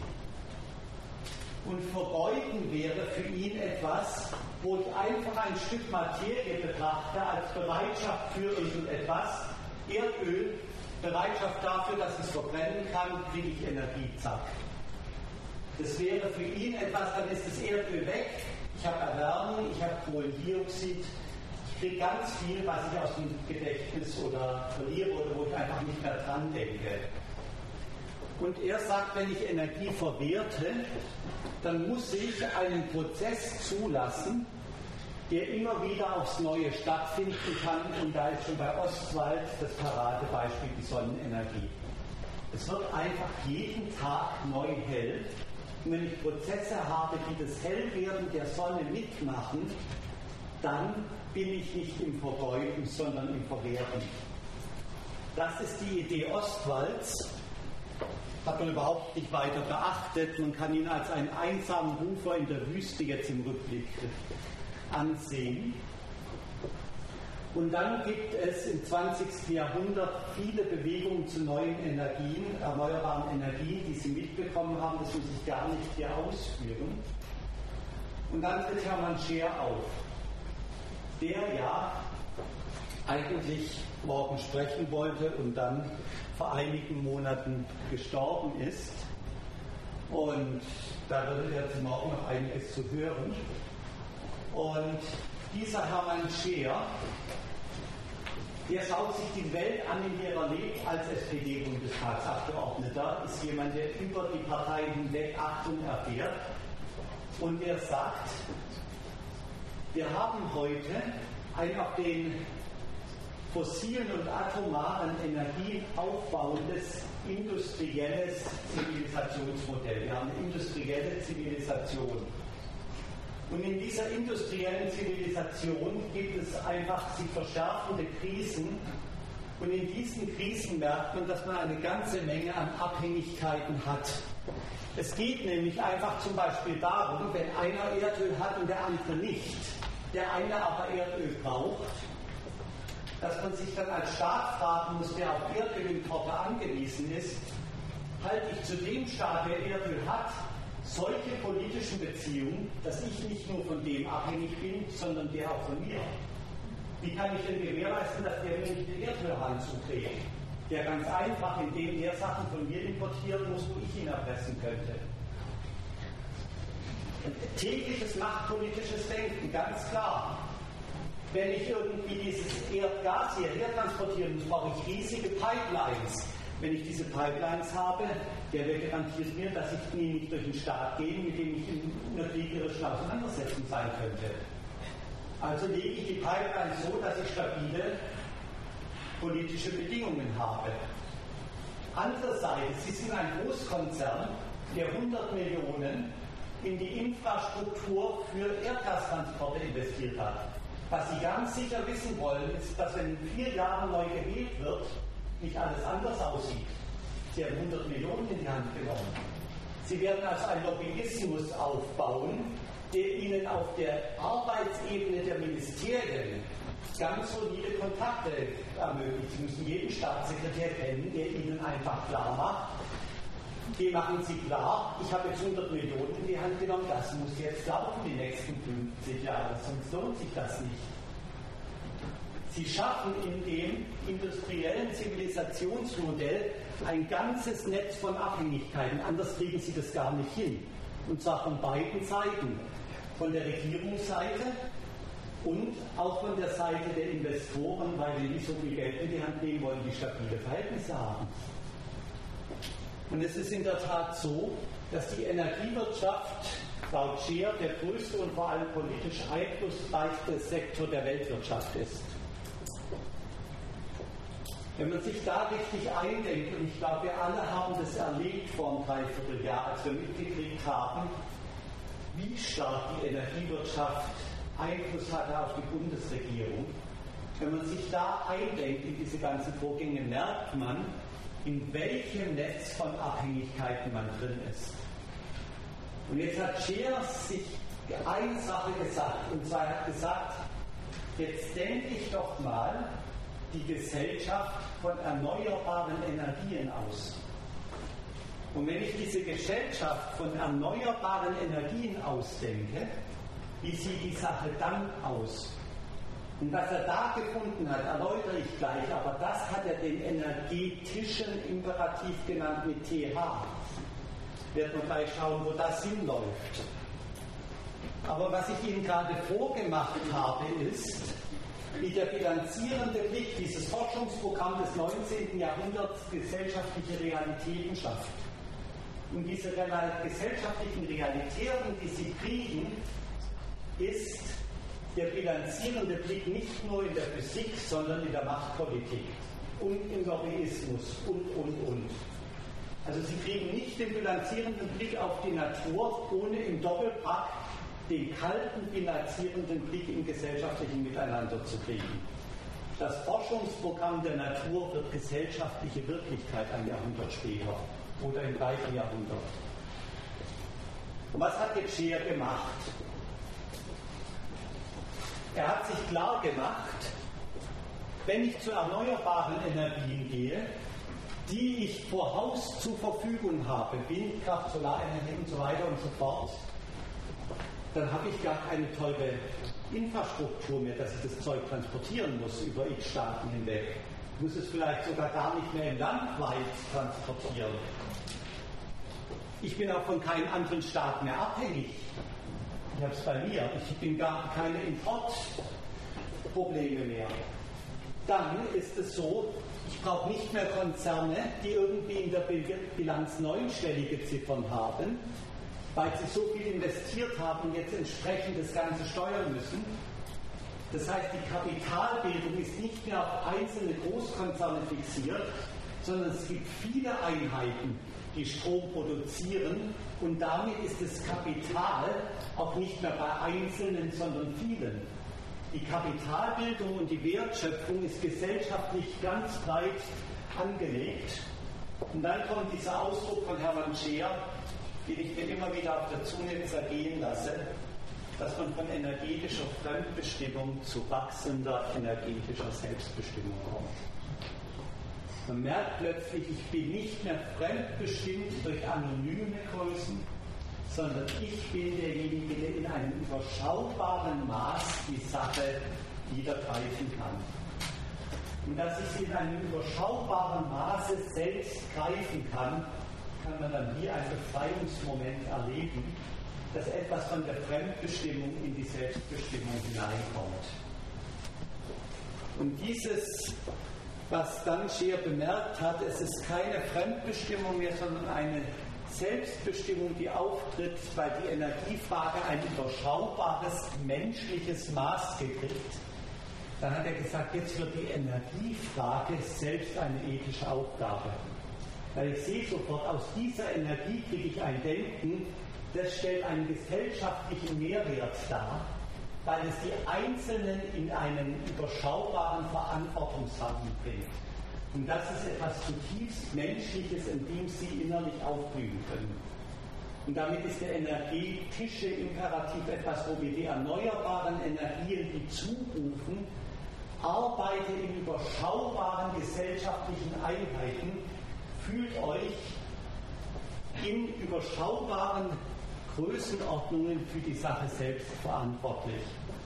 Und vergeuden wäre für ihn etwas, wo ich einfach ein Stück Materie betrachte als Bereitschaft für irgendetwas, Erdöl, Bereitschaft dafür, dass ich es verbrennen kann, kriege ich Energie, zack. Das wäre für ihn etwas, dann ist das Erdöl weg, ich habe Erwärmung, ich habe Kohlendioxid, ich kriege ganz viel, was ich aus dem Gedächtnis oder verliere oder wo ich einfach nicht mehr dran denke. Und er sagt, wenn ich Energie verwerte, dann muss ich einen Prozess zulassen, der immer wieder aufs Neue stattfinden kann. Und da ist schon bei Ostwald das Paradebeispiel die Sonnenenergie. Es wird einfach jeden Tag neu hell. Und wenn ich Prozesse habe, die das Hellwerden der Sonne mitmachen, dann bin ich nicht im Vergeuden, sondern im Verwerten. Das ist die Idee Ostwalds. Hat man überhaupt nicht weiter beachtet. Man kann ihn als einen einsamen Rufer in der Wüste jetzt im Rückblick ansehen. Und dann gibt es im 20. Jahrhundert viele Bewegungen zu neuen Energien, erneuerbaren Energien, die Sie mitbekommen haben. Das muss ich gar nicht hier ausführen. Und dann tritt Hermann Scheer auf, der ja eigentlich morgen sprechen wollte und dann vor einigen Monaten gestorben ist. Und da würde jetzt morgen noch einiges zu hören. Und dieser Hermann Scheer, der schaut sich die Welt an, in der er lebt, als SPD-Bundestagsabgeordneter, ist jemand, der über die Parteien hinweg Achtung erfährt. Und er sagt, wir haben heute ein auf den fossilen und atomaren Energien aufbauendes industrielles Zivilisationsmodell. Wir haben eine industrielle Zivilisation. Und in dieser industriellen Zivilisation gibt es einfach sich verschärfende Krisen. Und in diesen Krisen merkt man, dass man eine ganze Menge an Abhängigkeiten hat. Es geht nämlich einfach zum Beispiel darum, wenn einer Erdöl hat und der andere nicht, der eine aber Erdöl braucht, dass man sich dann als Staat fragen muss, der auf Erdölimporte angewiesen ist, halte ich zu dem Staat, der Erdöl hat, solche politischen Beziehungen, dass ich nicht nur von dem abhängig bin, sondern der auch von mir. Wie kann ich denn gewährleisten, dass der mir nicht den Erdölhahn zudreht? Der ganz einfach, indem er Sachen von mir importieren muss, wo ich ihn erpressen könnte. Tägliches machtpolitisches Denken, ganz klar. Wenn ich irgendwie dieses Erdgas hierher transportieren muss, brauche ich riesige Pipelines. Wenn ich diese Pipelines habe, der garantiert mir, dass ich nie nicht durch den Staat gehe, mit dem ich in einer kriegerischen Auseinandersetzung sein könnte. Also lege ich die Pipelines so, dass ich stabile politische Bedingungen habe. Andererseits, Sie sind ein Großkonzern, der 100 Millionen in die Infrastruktur für Erdgastransporte investiert hat. Was Sie ganz sicher wissen wollen, ist, dass wenn in 4 Jahren neu gewählt wird, nicht alles anders aussieht. Sie haben 100 Millionen in die Hand genommen. Sie werden also einen Lobbyismus aufbauen, der Ihnen auf der Arbeitsebene der Ministerien ganz solide Kontakte ermöglicht. Sie müssen jeden Staatssekretär kennen, der Ihnen einfach klar macht, die machen Sie klar, ich habe jetzt 100 Millionen in die Hand genommen, das muss jetzt laufen die nächsten 50 Jahre, sonst lohnt sich das nicht. Sie schaffen in dem industriellen Zivilisationsmodell ein ganzes Netz von Abhängigkeiten, anders kriegen Sie das gar nicht hin. Und zwar von beiden Seiten, von der Regierungsseite und auch von der Seite der Investoren, weil die nicht so viel Geld in die Hand nehmen wollen, die stabile Verhältnisse haben. Und es ist in der Tat so, dass die Energiewirtschaft laut Scheer der größte und vor allem politisch einflussreichste Sektor der Weltwirtschaft ist. Wenn man sich da richtig eindenkt, und ich glaube, wir alle haben das erlebt vor einem Dreivierteljahr, als wir mitgekriegt haben, wie stark die Energiewirtschaft Einfluss hatte auf die Bundesregierung. Wenn man sich da eindenkt in diese ganzen Vorgänge, merkt man, in welchem Netz von Abhängigkeiten man drin ist. Und jetzt hat Scheer sich eine Sache gesagt, und zwar hat gesagt, jetzt denke ich doch mal die Gesellschaft von erneuerbaren Energien aus. Und wenn ich diese Gesellschaft von erneuerbaren Energien ausdenke, wie sieht die Sache dann aus? Und was er da gefunden hat, erläutere ich gleich, aber das hat er den energetischen Imperativ genannt mit TH. Wird man gleich schauen, wo das hinläuft. Aber was ich Ihnen gerade vorgemacht habe, ist, wie der bilanzierende Blick, dieses Forschungsprogramm des 19. Jahrhunderts, gesellschaftliche Realitäten schafft. Und diese gesellschaftlichen Realitäten, die Sie kriegen, ist der bilanzierende Blick nicht nur in der Physik, sondern in der Machtpolitik und im Lobbyismus und. Also Sie kriegen nicht den bilanzierenden Blick auf die Natur, ohne im Doppelpack den kalten, bilanzierenden Blick im gesellschaftlichen Miteinander zu kriegen. Das Forschungsprogramm der Natur wird gesellschaftliche Wirklichkeit ein Jahrhundert später oder im gleichen Jahrhundert. Und was hat jetzt Scheer gemacht? Er hat sich klar gemacht, wenn ich zu erneuerbaren Energien gehe, die ich vor Haus zur Verfügung habe, Windkraft, Solarenergie und so weiter und so fort, dann habe ich gar keine teure Infrastruktur mehr, dass ich das Zeug transportieren muss über x Staaten hinweg. Ich muss es vielleicht sogar gar nicht mehr im Land weit transportieren. Ich bin auch von keinem anderen Staat mehr abhängig. Ich habe es bei mir. Ich bin gar keine Importprobleme mehr. Dann ist es so, ich brauche nicht mehr Konzerne, die irgendwie in der Bilanz neunstellige Ziffern haben, weil sie so viel investiert haben und jetzt entsprechend das Ganze steuern müssen. Das heißt, die Kapitalbildung ist nicht mehr auf einzelne Großkonzerne fixiert, sondern es gibt viele Einheiten, die Strom produzieren, und damit ist das Kapital auch nicht mehr bei Einzelnen, sondern vielen. Die Kapitalbildung und die Wertschöpfung ist gesellschaftlich ganz breit angelegt. Und dann kommt dieser Ausdruck von Hermann Scheer, den ich mir immer wieder auf der Zunge zergehen lasse, dass man von energetischer Fremdbestimmung zu wachsender energetischer Selbstbestimmung kommt. Man merkt plötzlich, ich bin nicht mehr fremdbestimmt durch anonyme Größen, sondern ich bin derjenige, der in einem überschaubaren Maß die Sache wiedergreifen kann. Und dass ich sie in einem überschaubaren Maße selbst greifen kann, kann man dann wie ein Befreiungsmoment erleben, dass etwas von der Fremdbestimmung in die Selbstbestimmung hineinkommt. Und dieses, was dann Scheer bemerkt hat, es ist keine Fremdbestimmung mehr, sondern eine Selbstbestimmung, die auftritt, weil die Energiefrage ein überschaubares menschliches Maß gekriegt. Dann hat er gesagt, jetzt wird die Energiefrage selbst eine ethische Aufgabe. Weil ich sehe sofort, aus dieser Energie kriege ich ein Denken, das stellt einen gesellschaftlichen Mehrwert dar, weil es die Einzelnen in einen überschaubaren Verantwortungsrahmen bringt. Und das ist etwas zutiefst Menschliches, in dem sie innerlich aufblühen können. Und damit ist der energetische Imperativ etwas, wo wir die erneuerbaren Energien, die zurufen, arbeite in überschaubaren gesellschaftlichen Einheiten, fühlt euch in überschaubaren Größenordnungen für die Sache selbst verantwortlich.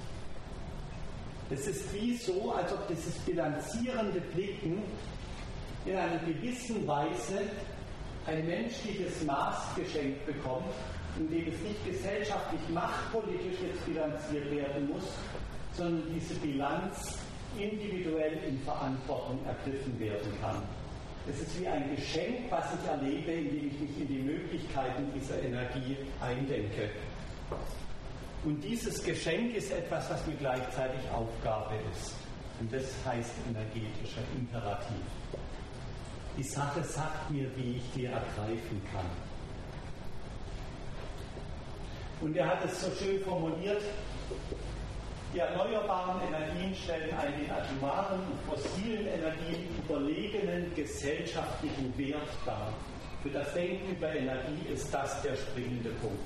Es ist wie so, als ob dieses bilanzierende Blicken in einer gewissen Weise ein menschliches Maß geschenkt bekommt, in dem es nicht gesellschaftlich machtpolitisch jetzt bilanziert werden muss, sondern diese Bilanz individuell in Verantwortung ergriffen werden kann. Es ist wie ein Geschenk, was ich erlebe, indem ich mich in die Möglichkeiten dieser Energie eindenke. Und dieses Geschenk ist etwas, was mir gleichzeitig Aufgabe ist. Und das heißt energetischer Imperativ. Die Sache sagt mir, wie ich die ergreifen kann. Und er hat es so schön formuliert, die erneuerbaren Energien stellen einen den atomaren und fossilen Energien überlegenen gesellschaftlichen Wert dar. Für das Denken über Energie ist das der springende Punkt.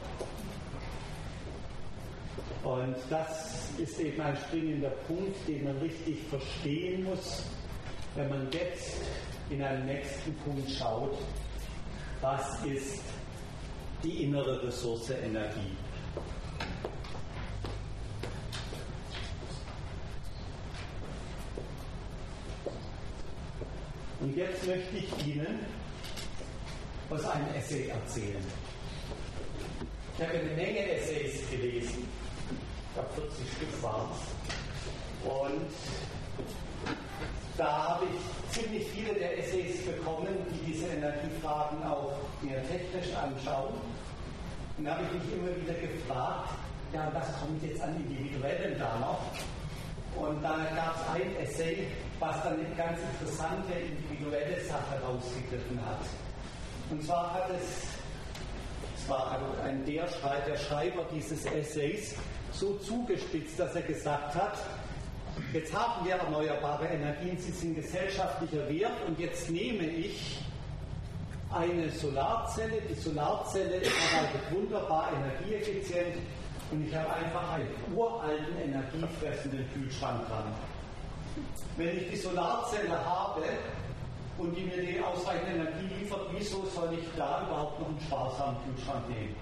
Und das ist eben ein springender Punkt, den man richtig verstehen muss, wenn man jetzt in einen nächsten Punkt schaut, was ist die innere Ressource Energie? Und jetzt möchte ich Ihnen aus einem Essay erzählen. Ich habe eine Menge Essays gelesen, ich glaube 40 Stück waren es, und da habe ich ziemlich viele der Essays bekommen, die diese Energiefragen auch mehr technisch anschauen. Und da habe ich mich immer wieder gefragt, ja, was kommt jetzt an Individuellen da noch? Und dann gab es ein Essay, was dann eine ganz interessante individuelle Sache rausgegriffen hat. Und zwar hat es war der Schreiber dieses Essays so zugespitzt, dass er gesagt hat, jetzt haben wir erneuerbare Energien, sie sind gesellschaftlicher Wert und jetzt nehme ich eine Solarzelle, die Solarzelle arbeitet wunderbar energieeffizient und ich habe einfach einen uralten, energiefressenden Kühlschrank dran. Wenn ich die Solarzelle habe und die mir die ausreichende Energie liefert, wieso soll ich da überhaupt noch einen sparsamen Kühlschrank nehmen?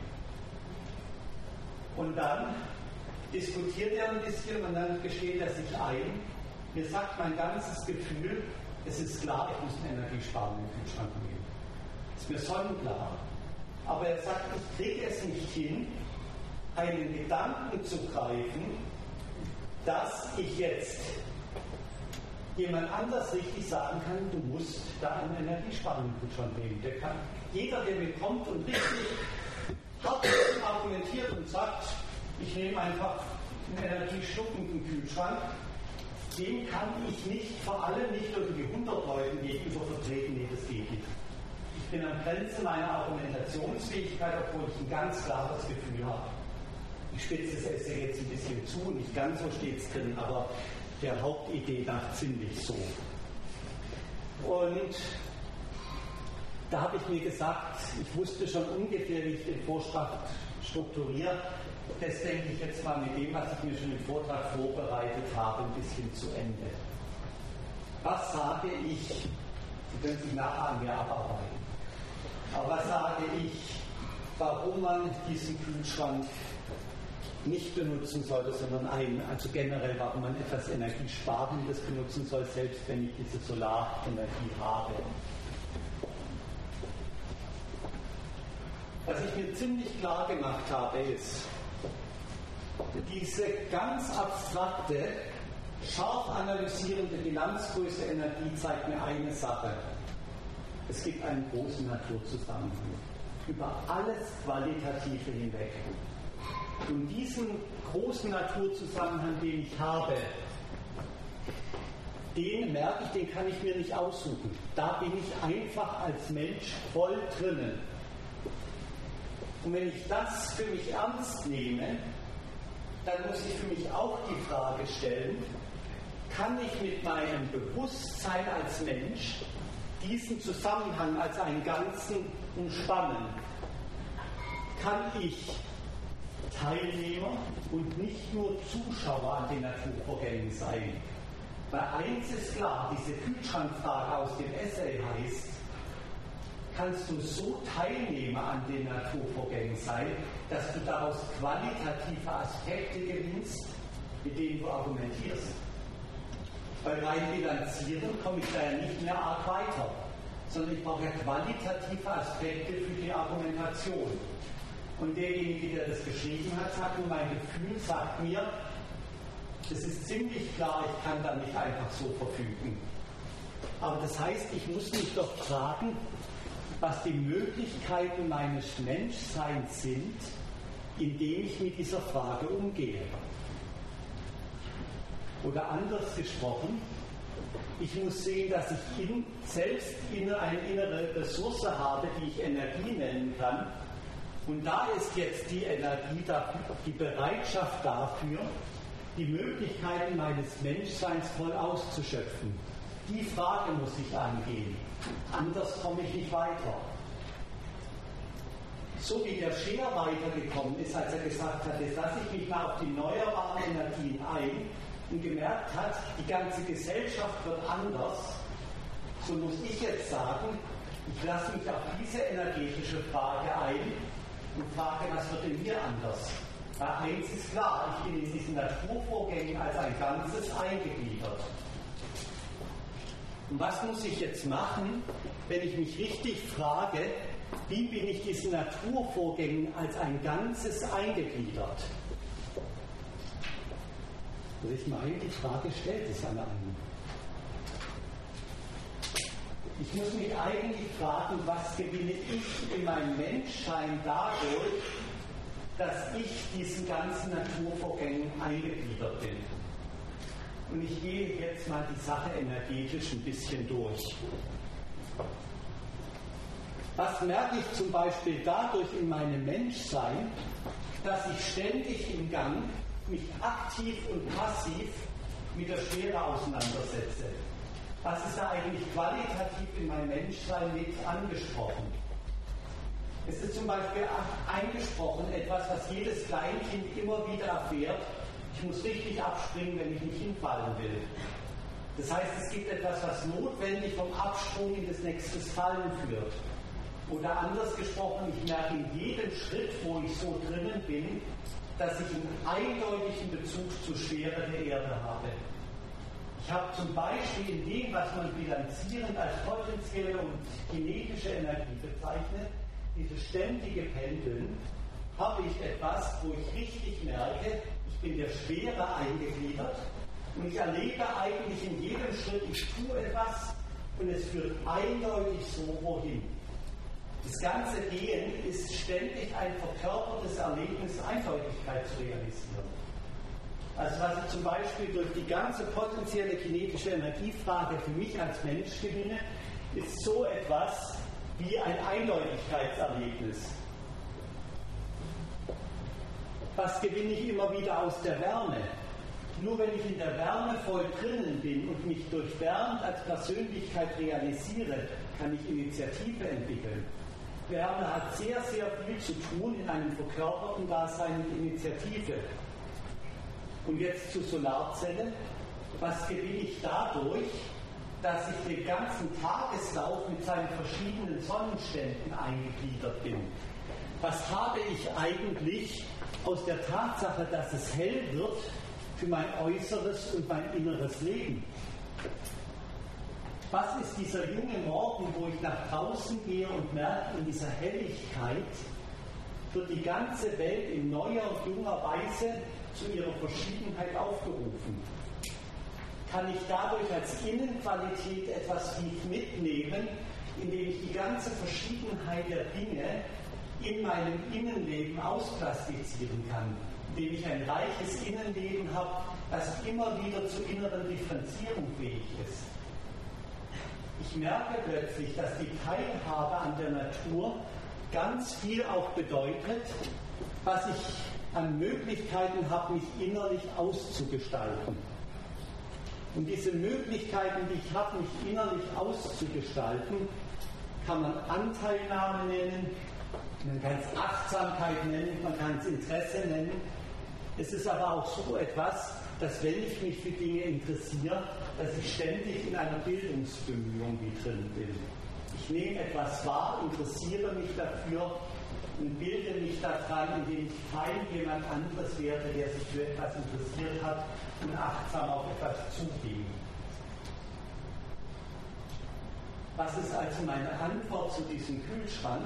Und dann diskutiert er ein bisschen und dann gesteht er sich ein. Mir sagt mein ganzes Gefühl, es ist klar, ich muss einen energiesparenden Kühlschrank nehmen. Ist mir sonnenklar. Aber er sagt, ich kriege es nicht hin, einen Gedanken zu greifen, dass ich jetzt jemand anders richtig sagen kann, du musst da einen energiesparenden Kühlschrank nehmen. Jeder, der mir kommt und richtig hart argumentiert und sagt, ich nehme einfach einen energieschluckenden Kühlschrank, dem kann ich nicht, vor allem nicht unter die 100 Leuten gegenüber vertreten, nee, das geht nicht. Ich bin am Grenzen meiner Argumentationsfähigkeit, obwohl ich ein ganz klares Gefühl habe. Ich spitze das Essay jetzt ein bisschen zu, nicht ganz so steht es drin, aber der Hauptidee nach ziemlich so. Und da habe ich mir gesagt, ich wusste schon ungefähr, wie ich den Vortrag strukturiere. Das denke ich jetzt mal mit dem, was ich mir schon im Vortrag vorbereitet habe, ein bisschen zu Ende. Was sage ich? Sie können sich nachher an mir abarbeiten. Aber was sage ich, warum man diesen Kühlschrank nicht benutzen sollte, sondern also generell, warum man etwas Energiesparendes benutzen soll, selbst wenn ich diese Solarenergie habe. Was ich mir ziemlich klar gemacht habe, ist, diese ganz abstrakte, scharf analysierende Bilanzgröße Energie zeigt mir eine Sache. Es gibt einen großen Naturzusammenhang über alles Qualitative hinweg. Und diesen großen Naturzusammenhang, den ich habe, den merke ich, den kann ich mir nicht aussuchen. Da bin ich einfach als Mensch voll drinnen. Und wenn ich das für mich ernst nehme, dann muss ich für mich auch die Frage stellen, kann ich mit meinem Bewusstsein als Mensch diesen Zusammenhang als einen Ganzen umspannen? kann ich Teilnehmer und nicht nur Zuschauer an den Naturvorgängen sein. Weil eins ist klar, diese Kühlschrankfrage aus dem Essay heißt, kannst du so Teilnehmer an den Naturvorgängen sein, dass du daraus qualitative Aspekte gewinnst, mit denen du argumentierst. Weil rein bilanzieren komme ich da ja nicht mehr arg weiter, sondern ich brauche ja qualitative Aspekte für die Argumentation. Und derjenige, der das geschrieben hat, sagt, nur mein Gefühl sagt mir, es ist ziemlich klar, ich kann da nicht einfach so verfügen. Aber das heißt, ich muss mich doch fragen, was die Möglichkeiten meines Menschseins sind, indem ich mit dieser Frage umgehe. Oder anders gesprochen, ich muss sehen, dass ich selbst eine innere Ressource habe, die ich Energie nennen kann. Und da ist jetzt die Energie, die Bereitschaft dafür, die Möglichkeiten meines Menschseins voll auszuschöpfen. Die Frage muss ich angehen. Anders komme ich nicht weiter. So wie der Scheer weitergekommen ist, als er gesagt hat, jetzt lasse ich mich mal auf die erneuerbaren Energien ein und gemerkt hat, die ganze Gesellschaft wird anders, so muss ich jetzt sagen, ich lasse mich auf diese energetische Frage ein und frage, was wird in mir anders? Weil eins ist klar, ich bin in diesen Naturvorgängen als ein Ganzes eingegliedert. Und was muss ich jetzt machen, wenn ich mich richtig frage, wie bin ich diesen Naturvorgängen als ein Ganzes eingegliedert? Also ich meine, die Frage stellt es an einen. Ich muss mich eigentlich fragen, was gewinne ich in meinem Menschsein dadurch, dass ich diesen ganzen Naturvorgängen eingegliedert bin. Und ich gehe jetzt mal die Sache energetisch ein bisschen durch. Was merke ich zum Beispiel dadurch in meinem Menschsein, dass ich ständig im Gang mich aktiv und passiv mit der Schwere auseinandersetze? Was ist da eigentlich qualitativ in meinem Menschsein mit angesprochen? Es ist zum Beispiel eingesprochen etwas, was jedes Kleinkind immer wieder erfährt. Ich muss richtig abspringen, wenn ich nicht hinfallen will. Das heißt, es gibt etwas, was notwendig vom Absprung in das nächste Fallen führt. Oder anders gesprochen, ich merke in jedem Schritt, wo ich so drinnen bin, dass ich einen eindeutigen Bezug zur Schwere der Erde habe. Ich habe zum Beispiel in dem, was man bilanzierend als potenzielle und kinetische Energie bezeichnet, dieses ständige Pendeln, habe ich etwas, wo ich richtig merke, ich bin der Schwere eingegliedert und ich erlebe eigentlich in jedem Schritt, ich tue etwas und es führt eindeutig so wohin. Das ganze Gehen ist ständig ein verkörpertes Erlebnis, Eindeutigkeit zu realisieren. Also was ich zum Beispiel durch die ganze potenzielle kinetische Energiefrage für mich als Mensch gewinne, ist so etwas wie ein Eindeutigkeitserlebnis. Was gewinne ich immer wieder aus der Wärme? Nur wenn ich in der Wärme voll drinnen bin und mich durch Wärme als Persönlichkeit realisiere, kann ich Initiative entwickeln. Wärme hat sehr, sehr viel zu tun in einem verkörperten Dasein mit Initiative. Und jetzt zur Solarzelle. Was gewinne ich dadurch, dass ich den ganzen Tageslauf mit seinen verschiedenen Sonnenständen eingegliedert bin? Was habe ich eigentlich aus der Tatsache, dass es hell wird, für mein äußeres und mein inneres Leben? Was ist dieser junge Morgen, wo ich nach draußen gehe und merke, in dieser Helligkeit wird die ganze Welt in neuer und junger Weise zu ihrer Verschiedenheit aufgerufen? Kann ich dadurch als Innenqualität etwas tief mitnehmen, indem ich die ganze Verschiedenheit der Dinge in meinem Innenleben ausplastizieren kann, indem ich ein reiches Innenleben habe, das immer wieder zur inneren Differenzierung fähig ist? Ich merke plötzlich, dass die Teilhabe an der Natur ganz viel auch bedeutet, was ich an Möglichkeiten habe, mich innerlich auszugestalten. Und diese Möglichkeiten, die ich habe, mich innerlich auszugestalten, kann man Anteilnahme nennen, Man kann es Achtsamkeit nennen, man kann es Interesse nennen. Es ist aber auch so etwas, dass wenn ich mich für Dinge interessiere, dass ich ständig in einer Bildungsbemühung drin bin. Ich nehme etwas wahr, interessiere mich dafür und bilde mich daran, indem ich Teil jemand anderes werde, der sich für etwas interessiert hat und achtsam auf etwas zugeht. Was ist also meine Antwort zu diesem Kühlschrank?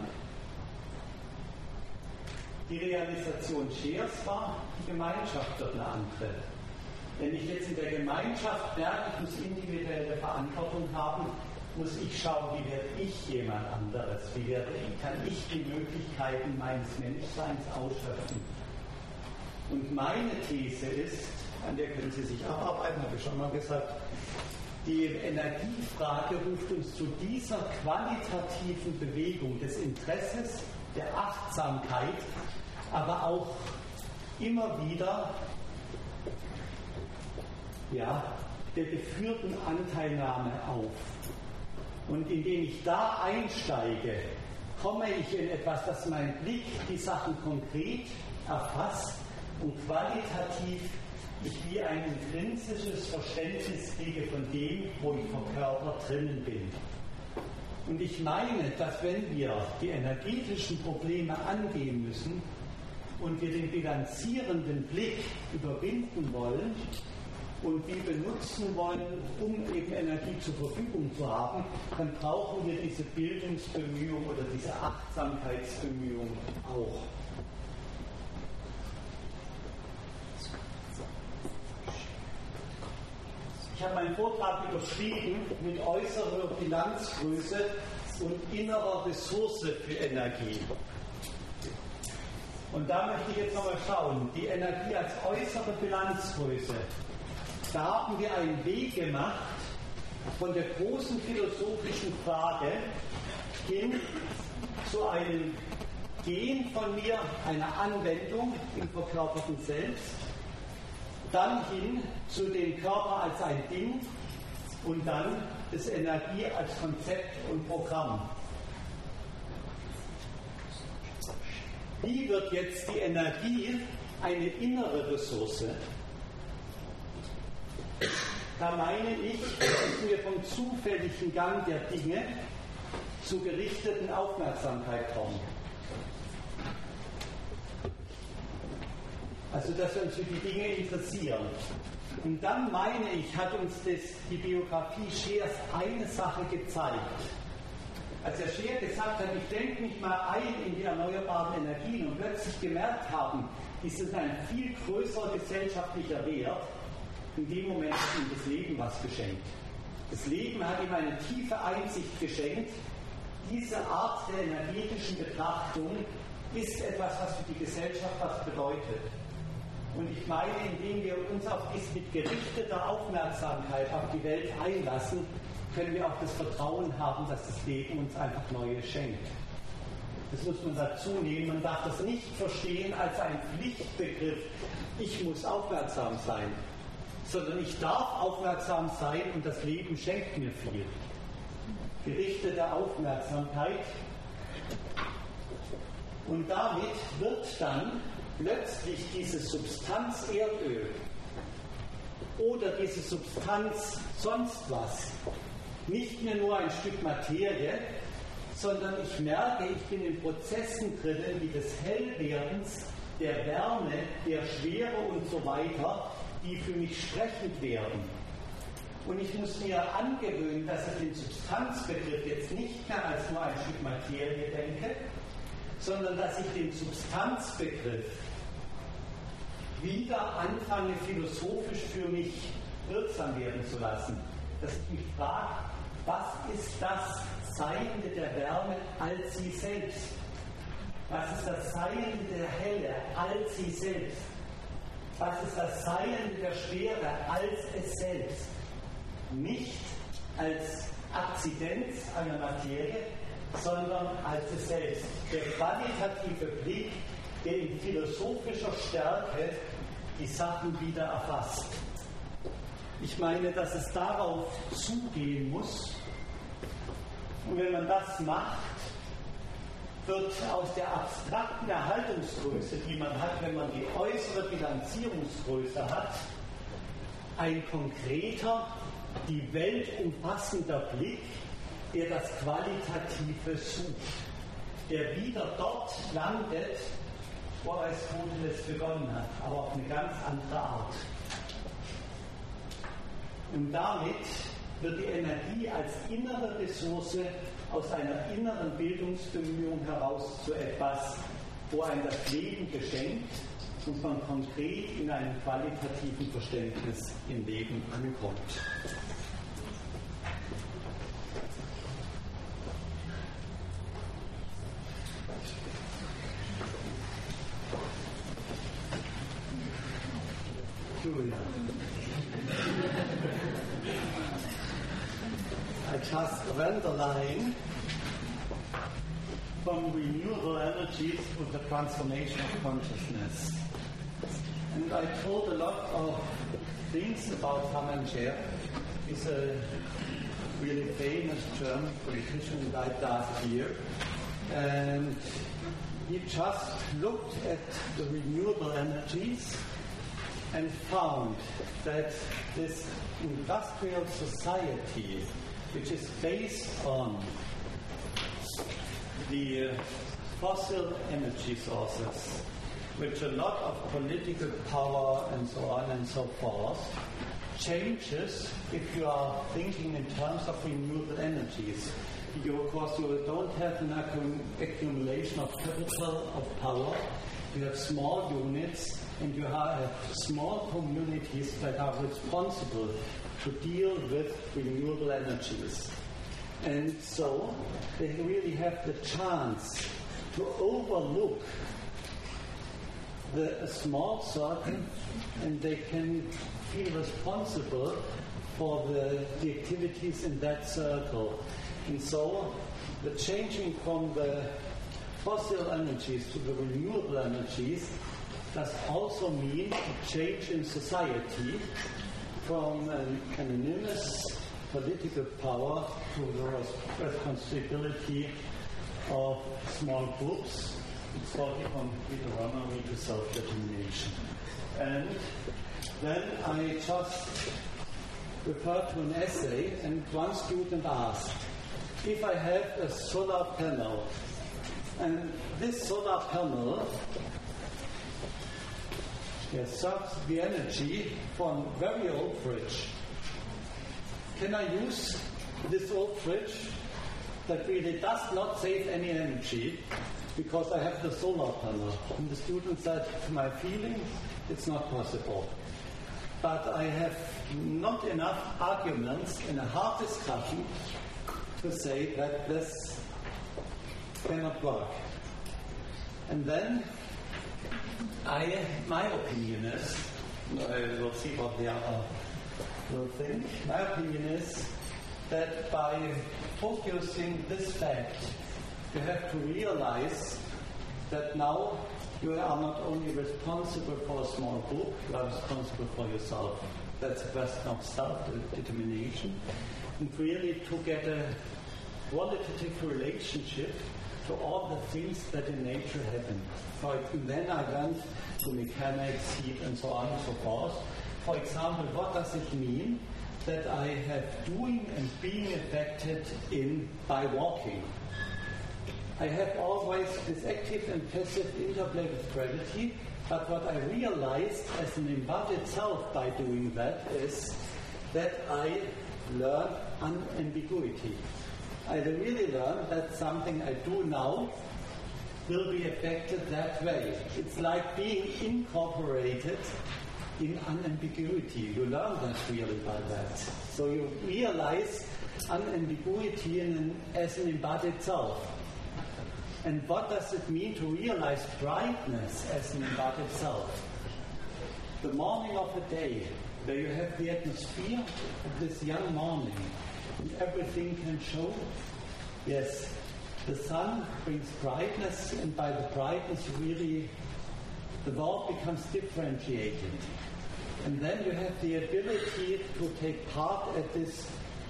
Die Realisation Scheers war, die Gemeinschaft wird eine andere. Wenn ich jetzt in der Gemeinschaft merke, ich muss individuelle Verantwortung haben, muss ich schauen, wie werde ich jemand anderes, kann ich die Möglichkeiten meines Menschseins ausschöpfen. Und meine These ist, an der können Sie sich abarbeiten, habe ich schon mal gesagt, die Energiefrage ruft uns zu dieser qualitativen Bewegung des Interesses, der Achtsamkeit, aber auch immer wieder der geführten Anteilnahme auf. Und indem ich da einsteige, komme ich in etwas, das mein Blick die Sachen konkret erfasst und qualitativ ich wie ein intrinsisches Verständnis kriege von dem, wo ich vom Körper drinnen bin. Und ich meine, dass wenn wir die energetischen Probleme angehen müssen und wir den bilanzierenden Blick überwinden wollen und die benutzen wollen, um eben Energie zur Verfügung zu haben, dann brauchen wir diese Bildungsbemühung oder diese Achtsamkeitsbemühung auch. Ich habe meinen Vortrag überschrieben mit äußerer Bilanzgröße und innerer Ressource für Energie. Und da möchte ich jetzt nochmal schauen, die Energie als äußere Bilanzgröße. Da haben wir einen Weg gemacht von der großen philosophischen Frage hin zu einem Gehen von mir, einer Anwendung im verkörperten Selbst, dann hin zu dem Körper als ein Ding und dann das Energie als Konzept und Programm. Wie wird jetzt die Energie eine innere Ressource? Da meine ich, dass wir vom zufälligen Gang der Dinge zur gerichteten Aufmerksamkeit kommen. Also, dass wir uns für die Dinge interessieren. Und dann meine ich, hat uns die Biografie Scheers eine Sache gezeigt. Als der Scheer gesagt hat, ich denke mich mal ein in die erneuerbaren Energien und plötzlich gemerkt haben, die sind ein viel größerer gesellschaftlicher Wert, in dem Moment hat ihm das Leben was geschenkt. Das Leben hat ihm eine tiefe Einsicht geschenkt. Diese Art der energetischen Betrachtung ist etwas, was für die Gesellschaft was bedeutet. Und ich meine, indem wir uns auf mit gerichteter Aufmerksamkeit auf die Welt einlassen, können wir auch das Vertrauen haben, dass das Leben uns einfach Neues schenkt. Das muss man dazu nehmen. Man darf das nicht verstehen als ein Pflichtbegriff. Ich muss aufmerksam sein, sondern ich darf aufmerksam sein und das Leben schenkt mir viel. Gerichtete Aufmerksamkeit. Und damit wird dann plötzlich diese Substanz Erdöl oder diese Substanz sonst was nicht mehr nur ein Stück Materie, sondern ich merke, ich bin in Prozessen drinnen wie des Hellwerdens, der Wärme, der Schwere und so weiter, die für mich sprechend werden. Und ich muss mir angewöhnen, dass ich den Substanzbegriff jetzt nicht mehr als nur ein Stück Materie denke, sondern dass ich den Substanzbegriff wieder anfange, philosophisch für mich wirksam werden zu lassen. Dass ich mich frage, was ist das Seiende der Wärme als sie selbst? Was ist das Seiende der Helle als sie selbst? Was ist das Seiende der Schwere als es selbst? Nicht als Akzidenz einer Materie, sondern als es selbst. Der qualitative Blick, der in philosophischer Stärke die Sachen wieder erfasst. Ich meine, dass es darauf zugehen muss. Und wenn man das macht, wird aus der abstrakten Erhaltungsgröße, die man hat, wenn man die äußere Bilanzierungsgröße hat, ein konkreter, die Welt umfassender Blick, der das Qualitative sucht, der wieder dort landet, wo Aristoteles begonnen hat, aber auf eine ganz andere Art. Und damit wird die Energie als innere Ressource aus einer inneren Bildungsbemühung heraus zu etwas, wo einem das Leben geschenkt und man konkret in einem qualitativen Verständnis im Leben ankommt. I just ran the line from renewable energies to the transformation of consciousness. And I told a lot of things about Hermann Scher. He's a really famous German politician who died last year. And he just looked at the renewable energies and found that this industrial society, which is based on the fossil energy sources, which a lot of political power and so on and so forth, changes if you are thinking in terms of renewable energies. Of course, you don't have an accumulation of capital, of power. You have small units, and you have small communities that are responsible to deal with renewable energies. And so they really have the chance to overlook a small circle, and they can feel responsible for the activities in that circle. And so the changing from the fossil energies to the renewable energies does also mean a change in society from an anonymous political power to the responsibility of small groups, starting from autonomy to self-determination. And then I just referred to an essay, and one student asked, if I have a solar panel, and this solar panel serves the energy from a very old fridge, can I use this old fridge that really does not save any energy because I have the solar panel? And the student said, to my feeling, it's not possible. But I have not enough arguments in a hard discussion to say that this cannot work. And then my opinion is, we'll see what the other will think, my opinion is that by focusing this fact, you have to realize that now you are not only responsible for a small group, you are responsible for yourself. That's a question of self-determination. And really to get a qualitative relationship to all the things that in nature happen. Then I went to mechanics, heat, and so on and so forth. For example, what does it mean that I have doing and being affected by walking? I have always this active and passive interplay with gravity, but what I realized as an embodied self by doing that is that I learn unambiguity. I really learn that something I do now will be affected that way. It's like being incorporated in unambiguity. You learn that really by that. So you realize unambiguity as an embodied self. And what does it mean to realize brightness as an embodied self? The morning of a day, where you have the atmosphere of this young morning, and everything can show. Yes, the sun brings brightness, and by the brightness really the world becomes differentiated. And then you have the ability to take part at this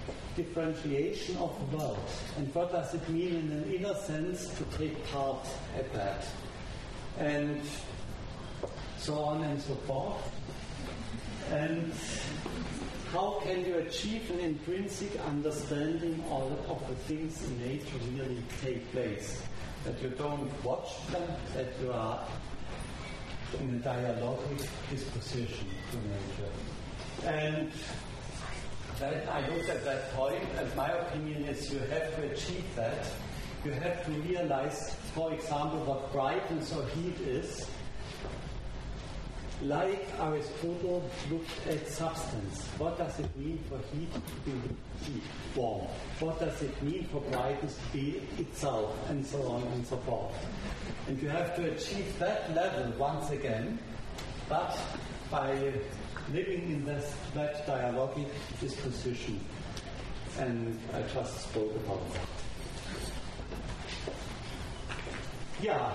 differentiation of the world. And what does it mean in an inner sense to take part at that? And so on and so forth. And how can you achieve an intrinsic understanding of the things in nature really take place? That you don't watch them, that you are in a dialogic disposition to nature. And that I looked at that point, and my opinion is you have to achieve that. You have to realize, for example, what brightness or heat is. Like Aristotle looked at substance. What does it mean for heat to be warm? What does it mean for brightness to be itself? And so on and so forth. And you have to achieve that level once again, but by living in that dialogic disposition. And I just spoke about that. Ja,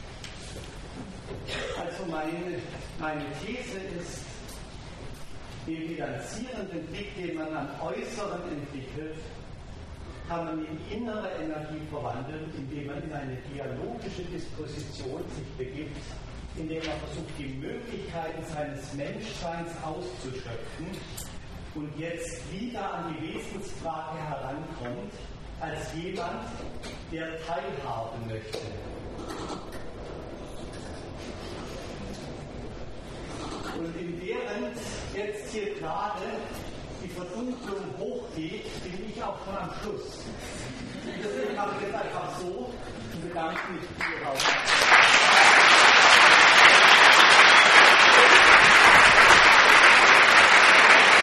also meine These ist, den bilanzierenden Blick, den man am Äußeren entwickelt, kann man in innere Energie verwandeln, indem man in eine dialogische Disposition sich begibt, indem man versucht, die Möglichkeiten seines Menschseins auszuschöpfen und jetzt wieder an die Wesensfrage herankommt, als jemand, der teilhaben möchte. Und während jetzt hier gerade die Verdunklung hochgeht, bin ich auch schon am Schluss. Deswegen mache ich jetzt einfach so und bedanke mich für die Aufmerksamkeit.